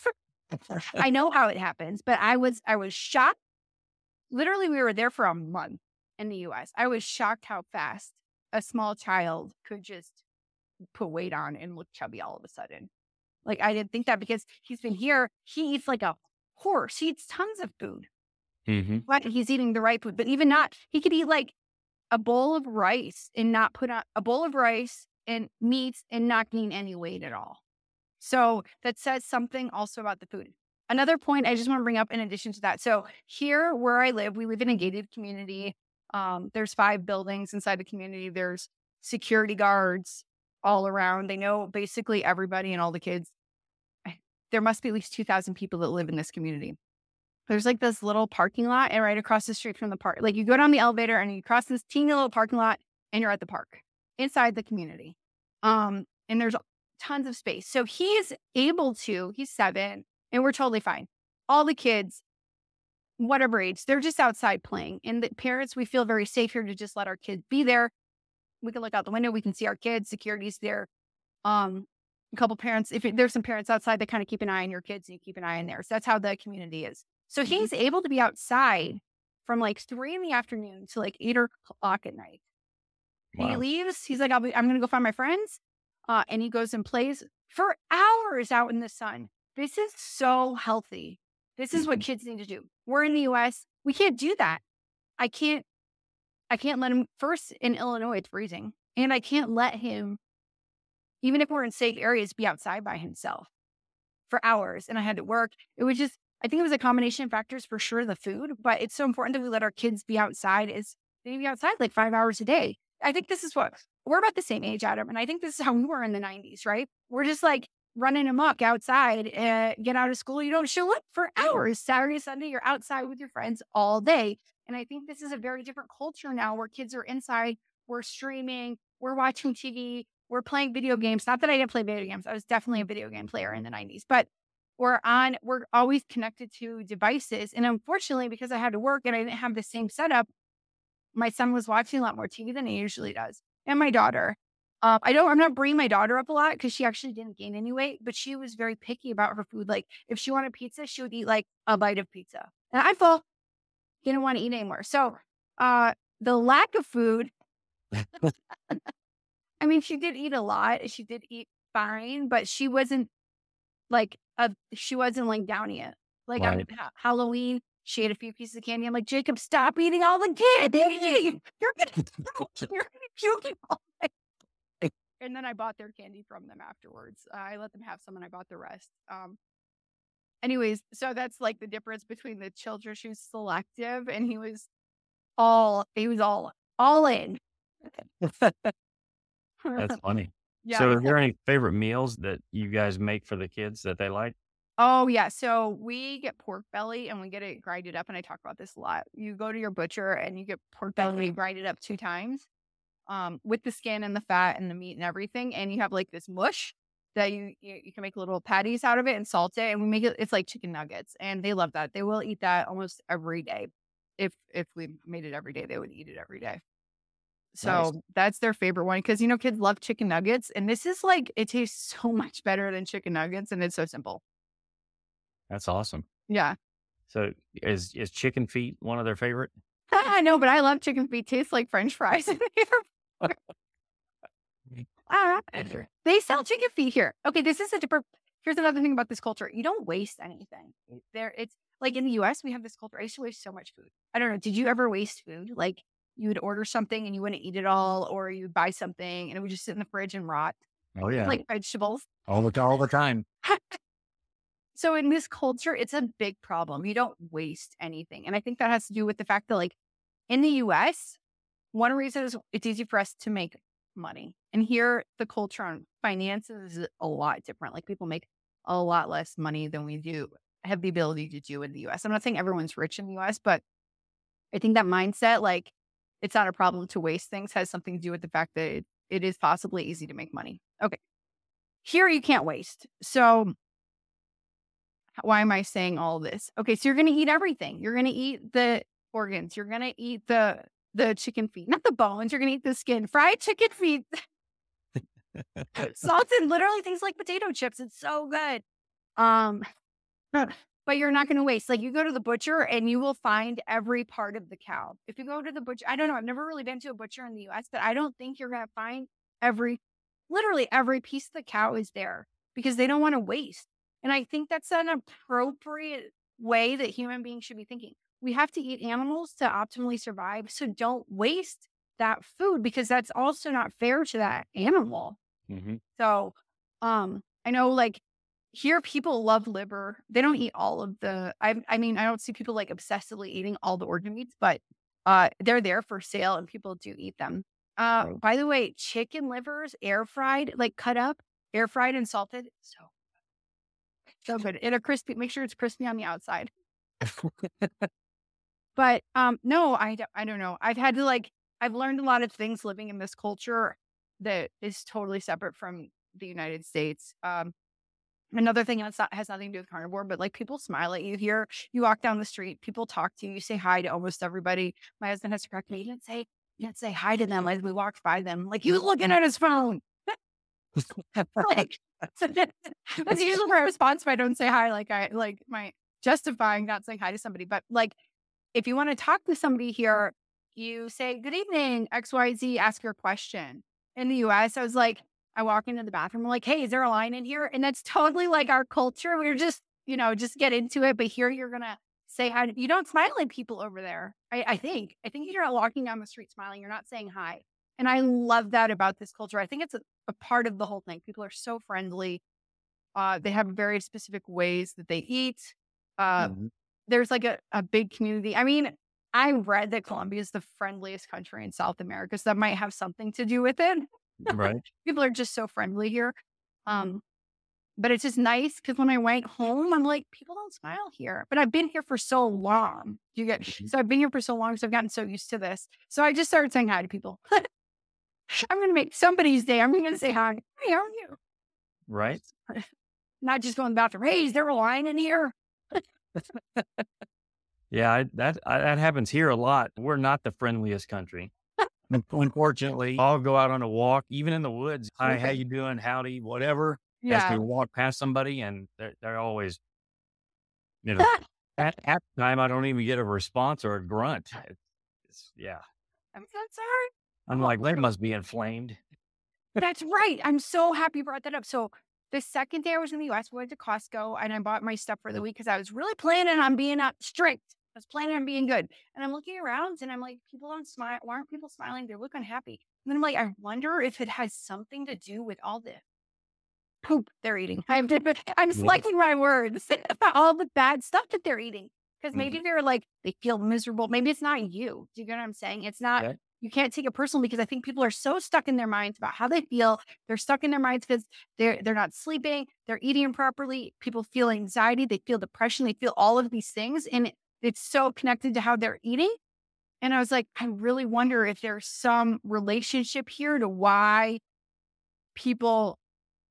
I know how it happens, but I was I was shocked. Literally, we were there for a month in the U S. I was shocked how fast a small child could just put weight on and look chubby all of a sudden. Like I didn't think that because he's been here. He eats like a horse. He eats tons of food. Hmm. But he's eating the right food. But even not, he could eat like a bowl of rice and not put on a bowl of rice and meats and not gain any weight at all. So that says something also about the food. Another point I just want to bring up in addition to that. So here where I live, we live in a gated community. Um, there's five buildings inside the community. There's security guards all around. They know basically everybody and all the kids. I- There must be at least two thousand people that live in this community. There's like this little parking lot and right across the street from the park. Like you go down the elevator and you cross this teeny little parking lot and you're at the park inside the community. Um, and there's tons of space. So he's able to, he's seven and we're totally fine. All the kids, whatever age, they're just outside playing. And the parents, we feel very safe here to just let our kids be there. We can look out the window, we can see our kids, security's there. Um, a couple parents, if it, there's some parents outside that kind of keep an eye on your kids and you keep an eye on theirs. That's how the community is. So he's able to be outside from like three in the afternoon to like eight o'clock at night. He Wow. leaves. He's like, I'll be, I'm going to go find my friends. Uh, and he goes and plays for hours out in the sun. This is so healthy. This is what Mhm. kids need to do. We're in the U S. We can't do that. I can't, I can't let him first in Illinois. It's freezing and I can't let him, even if we're in safe areas, be outside by himself for hours. And I had to work. It was just, I think it was a combination of factors for sure, the food, but it's so important that we let our kids be outside is they need to be outside like five hours a day. I think this is what we're about the same age, Adam. And I think this is how we were in the nineties, right? We're just like running amok outside, uh, get out of school. You don't show up for hours. Saturday, Sunday, you're outside with your friends all day. And I think this is a very different culture now where kids are inside, we're streaming, we're watching T V, we're playing video games. Not that I didn't play video games. I was definitely a video game player in the nineties, but we're on, we're always connected to devices. And unfortunately, because I had to work and I didn't have the same setup, my son was watching a lot more T V than he usually does. And my daughter. Um, I don't, I'm not bringing my daughter up a lot because she actually didn't gain any weight, but she was very picky about her food. Like if she wanted pizza, she would eat like a bite of pizza. And I full, didn't want to eat anymore. So uh, the lack of food, I mean, she did eat a lot. She did eat fine, but she wasn't like, uh, she wasn't like downing it. Like on Right. ha- Halloween, she ate a few pieces of candy. I'm like, Jacob, stop eating all the candy. You're gonna puke. You're gonna puke all night. And then I bought their candy from them afterwards. Uh, I let them have some and I bought the rest. Um, Anyways, so that's like the difference between the children who's selective and he was all he was all all in. That's funny. Yeah, So, are yeah. there any favorite meals that you guys make for the kids that they like? Oh, yeah. So we get pork belly and we get it grinded up. And I talk about this a lot. You go to your butcher and you get pork belly, you grind it up two times um, with the skin and the fat and the meat and everything. And you have like this mush that you, you you can make little patties out of it and salt it. And we make it, it's like chicken nuggets. And they love that. They will eat that almost every day. If if we made it every day, they would eat it every day. Nice. So that's their favorite one because you know kids love chicken nuggets, and this is like it tastes so much better than chicken nuggets, and it's so simple. That's awesome. Yeah. So, is is chicken feet one of their favorite? I know, but I love chicken feet. Tastes like French fries in here. Ah, they sell chicken feet here. Okay, this is a different. Here's another thing about this culture. You don't waste anything. There, it's like in the U S, we have this culture. I used to waste so much food. I don't know. Did you ever waste food? Like you would order something and you wouldn't eat it all, or you would buy something and it would just sit in the fridge and rot, Oh yeah, like vegetables. all the all the time. So in this culture, it's a big problem. You don't waste anything. And I think that has to do with the fact that like in the U S, one reason is it's easy for us to make money. And here the culture on finances is a lot different. Like people make a lot less money than we do have the ability to do in the U S. I'm not saying everyone's rich in the U S, but I think that mindset, like it's not a problem to waste things, has something to do with the fact that it, it is possibly easy to make money. Okay. Here you can't waste. So why am I saying all this? Okay, so you're going to eat everything. You're going to eat the organs. You're going to eat the the chicken feet, not the bones. You're going to eat the skin. Fried chicken feet, salted, literally things like potato chips. It's so good. Um, but you're not going to waste. Like you go to the butcher and you will find every part of the cow. If you go to the butcher, I don't know. I've never really been to a butcher in the U S, but I don't think you're going to find every, literally every piece of the cow is there because they don't want to waste. And I think that's an appropriate way that human beings should be thinking. We have to eat animals to optimally survive. So don't waste that food because that's also not fair to that animal. Hmm. So um, I know like here people love liver. They don't eat all of the, I, I mean, I don't see people like obsessively eating all the organ meats, but uh, they're there for sale and people do eat them. Uh, Right. by the way, chicken livers, air fried, like cut up, air fried and salted. So so good. And a crispy, make sure it's crispy on the outside. But um, no, I, don't- I don't know. I've had to like, I've learned a lot of things living in this culture that is totally separate from the United States. Um, another thing that's not, has nothing to do with carnivore, but like people smile at you here. You walk down the street, people talk to you, you say hi to almost everybody. My husband has to correct me. You didn't say, you didn't say hi to them as we walked by them. Like he was looking at his phone. Like, that's usually my response if I don't say hi. Like I like my justifying not saying hi to somebody. But like if you want to talk to somebody here, you say good evening, X Y Z, ask your question. In the U S, I was like, I walk into the bathroom, I'm like, hey, is there a line in here? And that's totally like our culture. We're just, you know, just get into it. But here you're gonna say hi. You don't smile at people over there. I, I think. I think you're not walking down the street smiling. You're not saying hi. And I love that about this culture. I think it's a, a part of the whole thing. People are so friendly. Uh, they have very specific ways that they eat. Uh, Hmm. there's like a, a big community. I mean, I read that Colombia is the friendliest country in South America, so that might have something to do with it. Right. People are just so friendly here. Um, but it's just nice because when I went home, I'm like, people don't smile here. But I've been here for so long. You get Mhm. so I've been here for so long, so I've gotten so used to this. So I just started saying hi to people. I'm gonna make somebody's day. I'm gonna say hi. Hey, how are you? Right. Not just going to the bathroom. Hey, is there a line in here? Yeah, I, that I, that happens here a lot. We're not the friendliest country. Un- Unfortunately, I'll go out on a walk, even in the woods. Hi, how Okay. you doing? Howdy, whatever. As we Yeah. walk past somebody, and they're, they're always, you know, at half the time, I don't even get a response or a grunt. It's, it's yeah. I'm so sorry. I'm Oh, like, they must be inflamed. that's right. I'm so happy you brought that up. So the second day I was in the U S, we went to Costco and I bought my stuff for the week because I was really planning on being uh, strict. I was planning on being good. And I'm looking around and I'm like, people don't smile. Why aren't people smiling? They look unhappy. And then I'm like, I wonder if it has something to do with all this poop they're eating. I'm, I'm Yeah. selecting my words about all the bad stuff that they're eating. Because maybe Mhm. they're like, they feel miserable. Maybe it's not you. Do you get what I'm saying? It's not, Okay. you can't take it personal because I think people are so stuck in their minds about how they feel. They're stuck in their minds because they're they're not sleeping, they're eating improperly. People feel anxiety, they feel depression, they feel all of these things. And it, it's so connected to how they're eating. And I was like, I really wonder if there's some relationship here to why people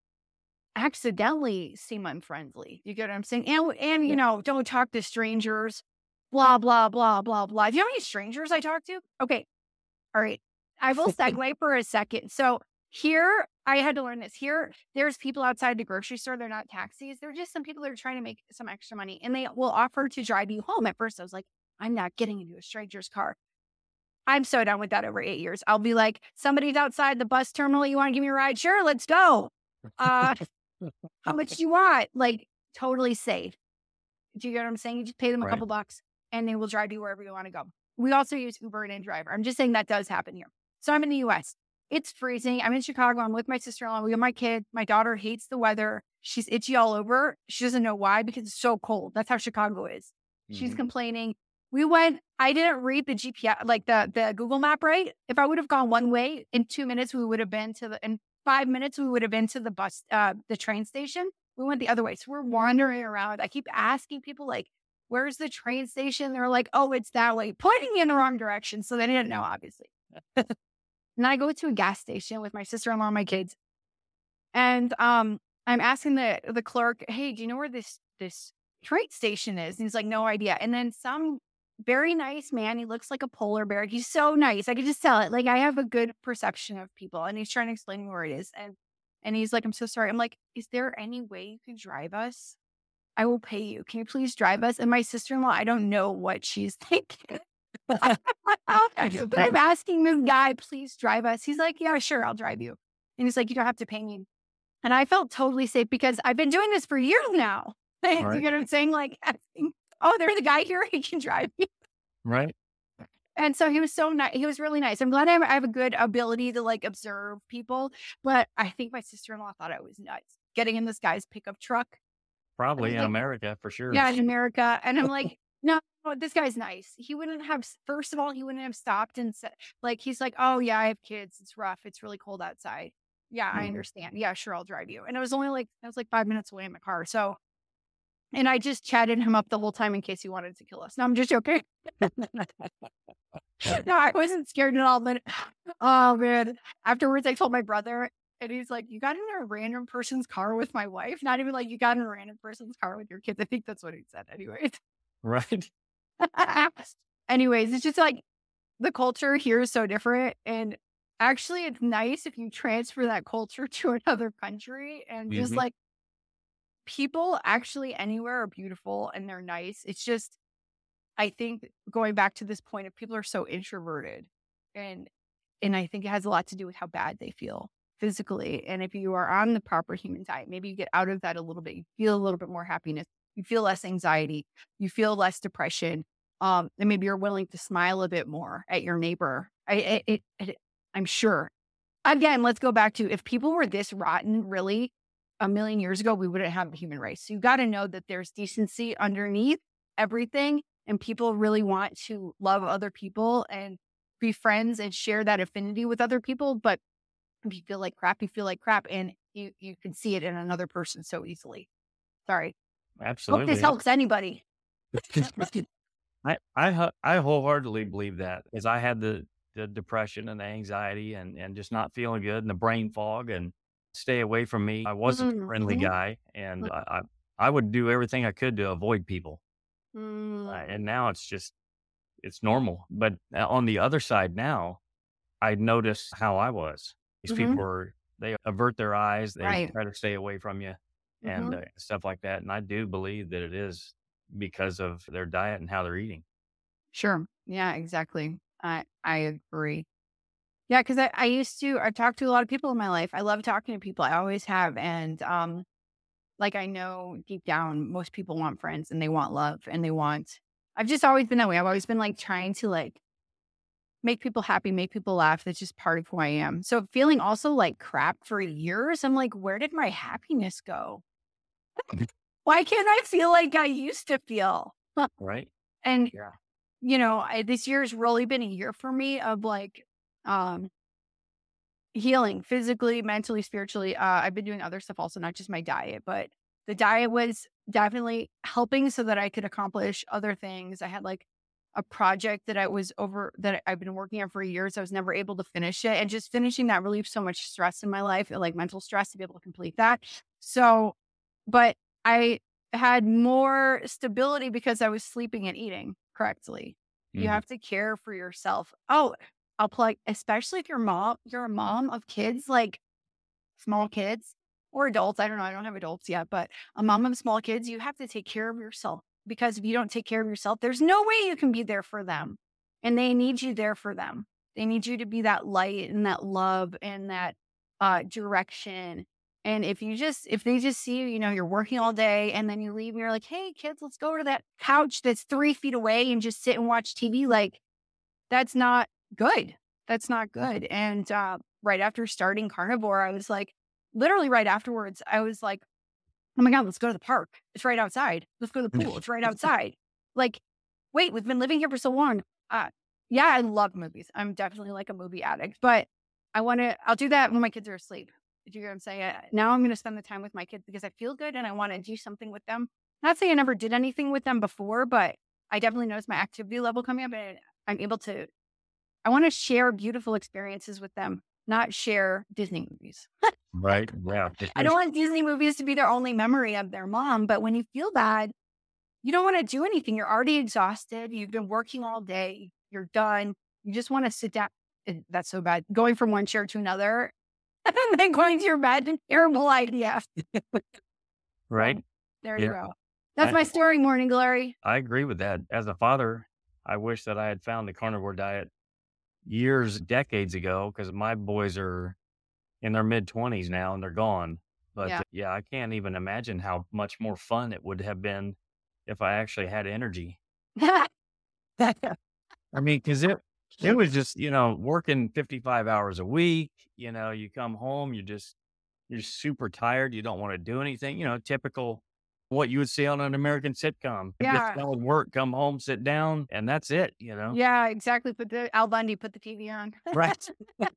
accidentally seem unfriendly. You get what I'm saying? And and you Yeah. know, don't talk to strangers, blah, blah, blah, blah, blah. Do you know how many strangers I talk to? Okay. All right. I will segue for a second. So here, I had to learn this. Here, there's people outside the grocery store. They're not taxis. They're just some people that are trying to make some extra money and they will offer to drive you home. At first, I was like, I'm not getting into a stranger's car. I'm so done with that over eight years. I'll be like, somebody's outside the bus terminal. You want to give me a ride? Sure, let's go. Uh, how much do you want? Like, totally safe. Do you get what I'm saying? You just pay them a Right. couple bucks and they will drive you wherever you want to go. We also use Uber and InDriver. I'm just saying that does happen here. So I'm in the U S. It's freezing. I'm in Chicago. I'm with my sister-in-law. We have my kid. My daughter hates the weather. She's itchy all over. She doesn't know why because it's so cold. That's how Chicago is. She's Mhm. complaining. We went, I didn't read the G P S, like the, the Google map right. If I would have gone one way, in two minutes, we would have been to the, in five minutes, we would have been to the bus, uh, the train station. We went the other way. So we're wandering around. I keep asking people like, where's the train station? They're like, oh, it's that way, pointing me in the wrong direction. So they didn't know, obviously. And I go to a gas station with my sister-in-law and my kids. And um, I'm asking the the clerk, hey, do you know where this this train station is? And he's like, no idea. And then some very nice man, he looks like a polar bear. He's so nice. I could just tell it. Like I have a good perception of people. And he's trying to explain to me where it is. And and he's like, I'm so sorry. I'm like, is there any way you can drive us? I will pay you. Can you please drive us? And my sister-in-law, I don't know what she's thinking. But I'm asking this guy, please drive us. He's like, yeah, sure, I'll drive you. And he's like, you don't have to pay me. And I felt totally safe because I've been doing this for years now. Do you Right. get what I'm saying? Like, asking, oh, there's a guy here. He can drive me. Right. And so he was so nice. He was really nice. I'm glad I have, I have a good ability to like observe people. But I think my sister-in-law thought I was nuts getting in this guy's pickup truck. I Probably was in like, America for sure. yeah, in America. And I'm like, no, no, this guy's nice. He wouldn't have, first of all, he wouldn't have stopped and said, like, he's like, oh, yeah, I have kids. It's rough. It's really cold outside. Yeah, I Mhm. understand. Yeah, sure, I'll drive you. And it was only like, I was like five minutes away in my car. So, and I just chatted him up the whole time in case he wanted to kill us. No, I'm just joking. No, I wasn't scared at all. But oh, man. Afterwards, I told my brother, and he's like, you got in a random person's car with my wife? Not even like you got in a random person's car with your kids. I think that's what he said, anyways. Right. Anyways, it's just like the culture here is so different. And actually, it's nice if you transfer that culture to another country and just Mhm. like people actually anywhere are beautiful and they're nice. It's just, I think going back to this point, if people are so introverted and and I think it has a lot to do with how bad they feel physically. And if you are on the proper human diet, maybe you get out of that a little bit. You feel a little bit more happiness. You feel less anxiety. You feel less depression. Um, and maybe you're willing to smile a bit more at your neighbor. I, it, it, it, I'm sure. Again, let's go back to if people were this rotten, really, a million years ago, we wouldn't have a human race. So you got to know that there's decency underneath everything, and people really want to love other people and be friends and share that affinity with other people. But if you feel like crap, you feel like crap, and you you can see it in another person so easily. Sorry. Hope this Absolutely. helps anybody. I I hu I wholeheartedly believe that, as I had the the depression and the anxiety and and just not feeling good and the brain fog and stay away from me. I wasn't a friendly Mhm. guy, and I I I would do everything I could to avoid people, uh, Mm. and now it's just it's normal. But, uh, on the other side now, I notice how I was. These people Mhm. are they avert their eyes, they Right. try to stay away from you and, Mhm. uh, stuff like that, and I do believe that it is because of their diet and how they're eating. Sure. Yeah, exactly. I I agree. Yeah, because I, I used to I talked to a lot of people in my life. I love talking to people. I always have. And um, like I know deep down, most people want friends and they want love and they want I've just always been that way. I've always been like trying to like make people happy, make people laugh. That's just part of who I am. So feeling also like crap for years, I'm like, where did my happiness go? Why can't I feel like I used to feel? Right. And, Yeah. you know, I, this year has really been a year for me of like, um, healing physically, mentally, spiritually. Uh, I've been doing other stuff also, not just my diet, but the diet was definitely helping so that I could accomplish other things. I had like a project that I was over that I've been working on for years. I was never able to finish it. And just finishing that relieved so much stress in my life, like mental stress to be able to complete that. So, but I had more stability because I was sleeping and eating correctly. You Mhm. have to care for yourself. Oh, I'll plug, especially if you're mom, you're a mom of kids, like small kids or adults. I don't know. I don't have adults yet, but a mom of small kids, you have to take care of yourself because if you don't take care of yourself, there's no way you can be there for them. And they need you there for them. They need you to be that light and that love and that uh, direction. And if you just, if they just see you, you know, you're working all day and then you leave and you're like, hey, kids, let's go to that couch that's three feet away and just sit and watch T V. Like, that's not good. That's not good. And uh, right after starting carnivore, I was like, literally right afterwards, I was like, oh my God, let's go to the park. It's right outside. Let's go to the pool. It's right outside. Like, wait, we've been living here for so long. Uh, yeah, I love movies. I'm definitely like a movie addict, but I want to, I'll do that when my kids are asleep. Do you know what I'm saying? Uh, Now I'm going to spend the time with my kids because I feel good and I want to do something with them. Not saying I never did anything with them before, but I definitely noticed my activity level coming up and I'm able to I wanna share beautiful experiences with them, not share Disney movies. Right. Yeah. I don't want Disney movies to be their only memory of their mom, but when you feel bad, you don't wanna do anything. You're already exhausted. You've been working all day. You're done. You just wanna sit down. And that's so bad. Going from one chair to another and then going to your bed, terrible idea. Right. So, there you Yeah. go. That's I, my story, Morning Glory. I agree with that. As a father, I wish that I had found the carnivore diet years, decades ago, because my boys are in their mid twenties now and they're gone. But Yeah. uh, yeah, I can't even imagine how much more fun it would have been if I actually had energy. I mean, because it it was just, you know, working fifty-five hours a week. You know, you come home, you just you're super tired. You don't want to do anything. You know, typical what you would see on an American sitcom. Just Yeah. done with work, come home, sit down, and that's it. You know, Yeah, exactly. Put the Al Bundy, put the T V on. right?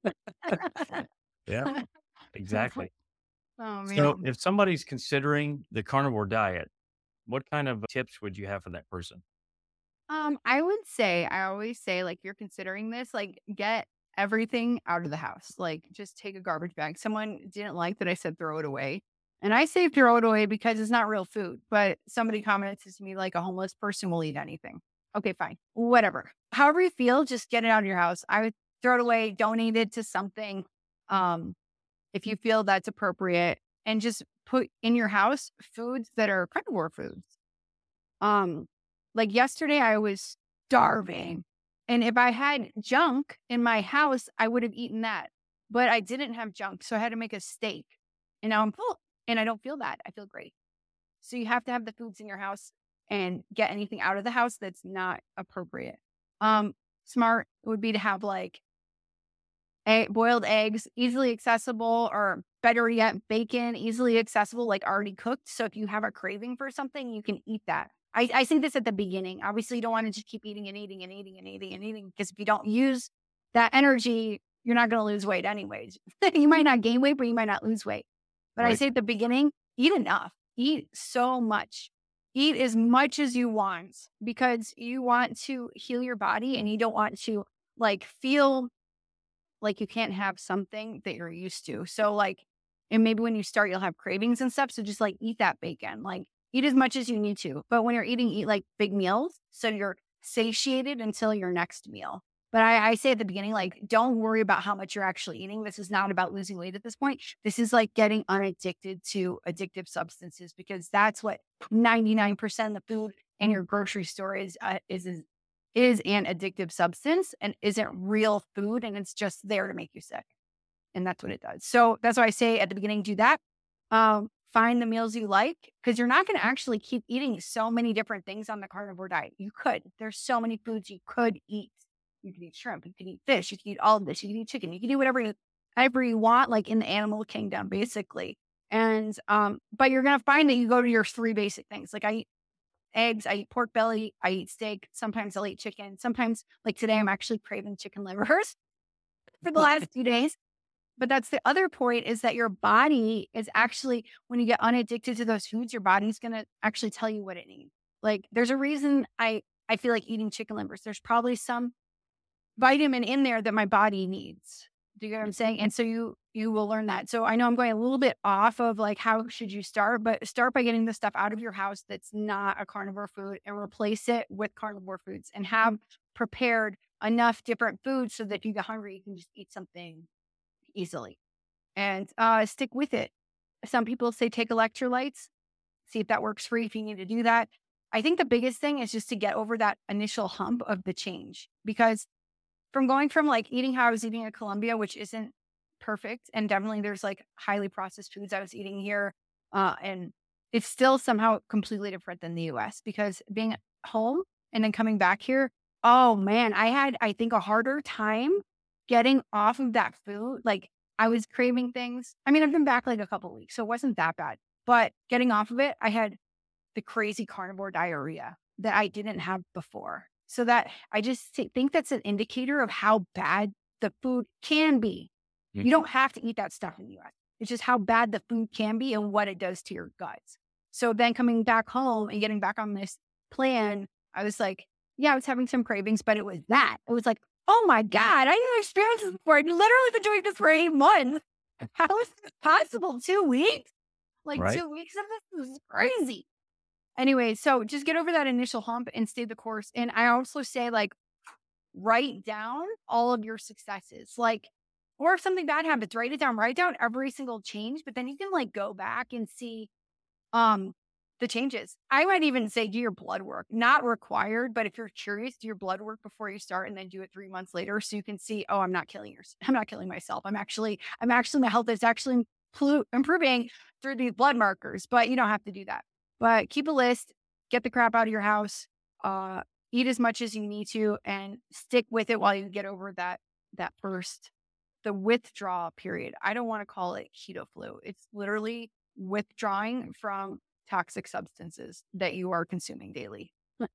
Yeah, exactly. Oh, So, man. if somebody's considering the carnivore diet, what kind of tips would you have for that person? Um, I would say, I always say, like, you're considering this, like, get everything out of the house. Like, just take a garbage bag. Someone didn't like that I said throw it away. And I say throw it away because it's not real food. But somebody commented to me, like, a homeless person will eat anything. Okay, fine. Whatever. However you feel, just get it out of your house. I would throw it away, donate it to something. Um, if you feel that's appropriate, and just put in your house foods that are carnivore foods. Um, like yesterday, I was starving. And if I had junk in my house, I would have eaten that. But I didn't have junk. So I had to make a steak. And now I'm full and I don't feel bad. I feel great. So you have to have the foods in your house and get anything out of the house that's not appropriate. Um, smart would be to have like egg, boiled eggs, easily accessible, or better yet, bacon, easily accessible, like already cooked. So if you have a craving for something, you can eat that. I, I say this at the beginning. Obviously, you don't want to just keep eating and eating and eating and eating and eating because if you don't use that energy, you're not going to lose weight anyways. You might not gain weight, but you might not lose weight. But I Right. say at the beginning, eat enough, eat so much, eat as much as you want because you want to heal your body and you don't want to like feel like you can't have something that you're used to. So like, and maybe when you start, you'll have cravings and stuff. So just like eat that bacon, like eat as much as you need to. But when you're eating, eat like big meals. So you're satiated until your next meal. But I, I say at the beginning, like, don't worry about how much you're actually eating. This is not about losing weight at this point. This is like getting unaddicted to addictive substances because that's what ninety-nine percent of the food in your grocery store is, uh, is, is is an addictive substance and isn't real food and it's just there to make you sick. And that's what it does. So that's why I say at the beginning, do that. Um, find the meals you like because you're not going to actually keep eating so many different things on the carnivore diet. You could. There's so many foods you could eat. You can eat shrimp, you can eat fish, you can eat all of this, you can eat chicken, you can do whatever you, whatever you want, like in the animal kingdom, basically. And, um, but you're going to find that you go to your three basic things. Like I eat eggs, I eat pork belly, I eat steak. Sometimes I'll eat chicken. Sometimes, like today, I'm actually craving chicken livers for the last few days. But that's the other point is that your body is actually, when you get unaddicted to those foods, your body's going to actually tell you what it needs. Like there's a reason I, I feel like eating chicken livers. There's probably some vitamin in there that my body needs. Do you get what I'm saying? And so you, you will learn that. So I know I'm going a little bit off of like, how should you start, but start by getting the stuff out of your house that's not a carnivore food and replace it with carnivore foods and have prepared enough different foods so that if you get hungry, you can just eat something easily and uh, stick with it. Some people say take electrolytes, see if that works for you if you need to do that. I think the biggest thing is just to get over that initial hump of the change, because from going from like eating how I was eating in Colombia, which isn't perfect, and definitely there's like highly processed foods I was eating here, uh, and it's still somehow completely different than the U S because being at home and then coming back here, oh man, I had, I think, a harder time getting off of that food. Like I was craving things. I mean, I've been back like a couple of weeks, so it wasn't that bad, but getting off of it, I had the crazy carnivore diarrhea that I didn't have before. So that I just th- think that's an indicator of how bad the food can be. Mhm. You don't have to eat that stuff in the U S. It's just how bad the food can be and what it does to your guts. So then coming back home and getting back on this plan, I was like, yeah, I was having some cravings, but it was that. It was like, oh my God, I didn't experience this before. I've literally been doing this for eight months. How is this possible? Two weeks? Like Right. two weeks of this? This is crazy. Anyway, so just get over that initial hump and stay the course. And I also say, like, write down all of your successes. Like, or if something bad happens, write it down. Write down every single change, but then you can like go back and see um the changes. I might even say do your blood work. Not required, but if you're curious, do your blood work before you start and then do it three months later so you can see, oh, I'm not killing yours. I'm not killing myself. I'm actually, I'm actually, my health is actually implu- improving through these blood markers, but you don't have to do that. But keep a list, get the crap out of your house, uh, eat as much as you need to, and stick with it while you get over that that first, the withdrawal period. I don't want to call it keto flu. It's literally withdrawing from toxic substances that you are consuming daily.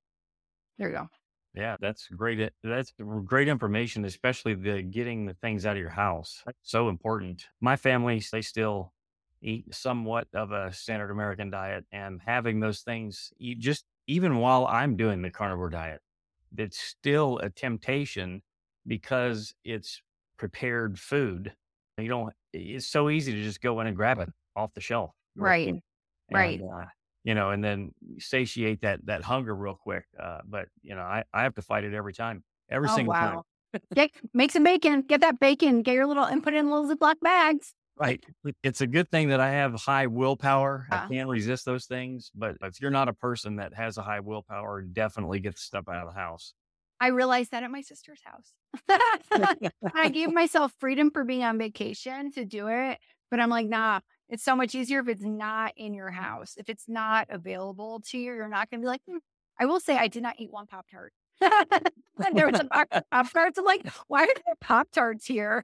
There you go. Yeah, that's great. i- That's great information, especially the getting the things out of your house. That's so important. My family, they still eat somewhat of a standard American diet, and having those things, you just even while I'm doing the carnivore diet, it's still a temptation because it's prepared food. You don't. It's so easy to just go in and grab it off the shelf real Right. quick, Right. and uh, you know, and then satiate that that hunger real quick. Uh, but you know, I I have to fight it every time, every Oh, single time. wow. Get, make some bacon. Get that bacon. Get your little and put it in little Ziploc bags. Right. It- It's a good thing that I have high willpower. I Uh, can resist those things. But if you're not a person that has a high willpower, definitely get the stuff out of the house. I realized that at my sister's house. I gave myself freedom for being on vacation to do it, but I'm like, nah, it's so much easier if it's not in your house. If it's not available to you, you're not going to be like, "Hmm." I will say I did not eat one Pop Tart. There was a box of Pop Tarts. I'm like, why are there Pop Tarts here?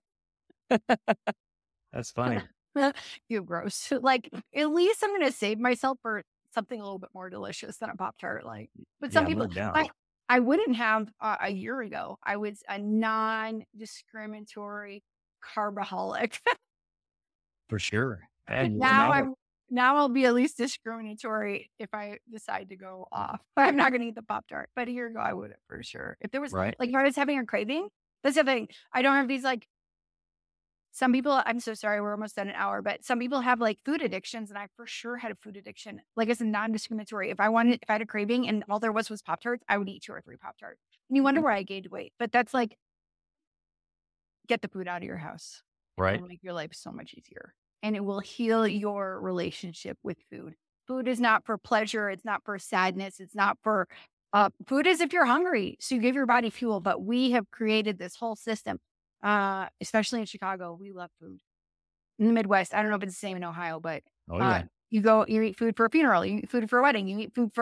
That's funny. You gross. Like, at least I'm going to save myself for something a little bit more delicious than a Pop Tart. Like, but some Yeah, people, no doubt. I, I wouldn't have uh, a year ago. I was a non-discriminatory carbaholic. For sure. And Now now, I'm now I'll be at least discriminatory if I decide to go off. I'm not going to eat the Pop Tart, but a year ago I would have for sure. If there was right? like if I was having a craving, that's the thing. I don't have these like some people. I'm so sorry, we're almost at an hour, but some people have like food addictions, and I for sure had a food addiction. Like it's a non-discriminatory. If I wanted, if I had a craving and all there was was Pop Tarts, I would eat two or three Pop Tarts. And you wonder why I gained weight, but that's like get the food out of your house. Right. It'll make your life so much easier. And it will heal your relationship with food. Food is not for pleasure. It's not for sadness. It's not for, uh, food is if you're hungry. So you give your body fuel. But we have created this whole system, uh, especially in Chicago. We love food. In the Midwest, I don't know if it's the same in Ohio, but Oh uh, yeah. you go, you eat food for a funeral, you eat food for a wedding, you eat food for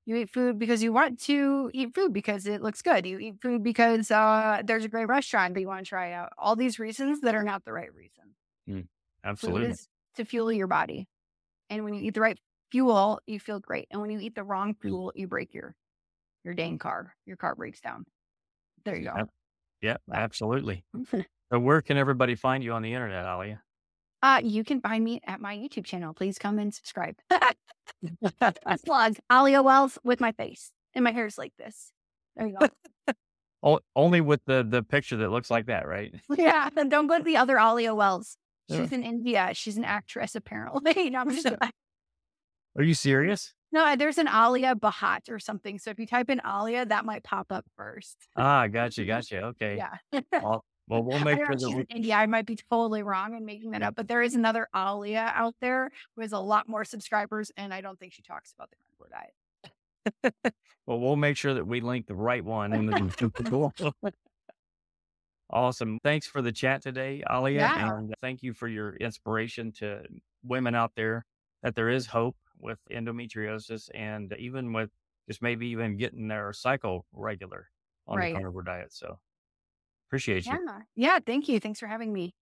You eat food because you want to eat food because it looks good. You eat food because uh, there's a great restaurant that you want to try out. All these reasons that are not the right reason. Mm, Food absolutely. is to fuel your body. And when you eat the right fuel, you feel great. And when you eat the wrong fuel, you break your your dang car. Your car breaks down. There you Ab- Yeah, go. absolutely. So where can everybody find you on the internet, Alia? Uh, you can find me at my YouTube channel. Please come and subscribe. Plug Alia Wells with my face. And my hair's like this. There you go. O- only with the the picture that looks like that, right? Yeah. Then don't go to the other Alia Wells. Yeah. She's in India. She's an actress, apparently. No, I'm just kidding. Are you serious? No, there's an Alia Bahat or something. So if you type in Alia, that might pop up first. Ah, gotcha, gotcha. Okay. Yeah. Well, well, we'll I make don't know sure if that she's we. in India. I might be totally wrong and making that up, but there is another Alia out there who has a lot more subscribers, and I don't think she talks about the carnivore diet. Well, we'll make sure that we link the right one in the. Awesome. Thanks for the chat today, Alia, Yeah. and thank you for your inspiration to women out there that there is hope with endometriosis and even with just maybe even getting their cycle regular on the Right. carnivore diet. So appreciate you. Yeah. Yeah. Thank you. Thanks for having me.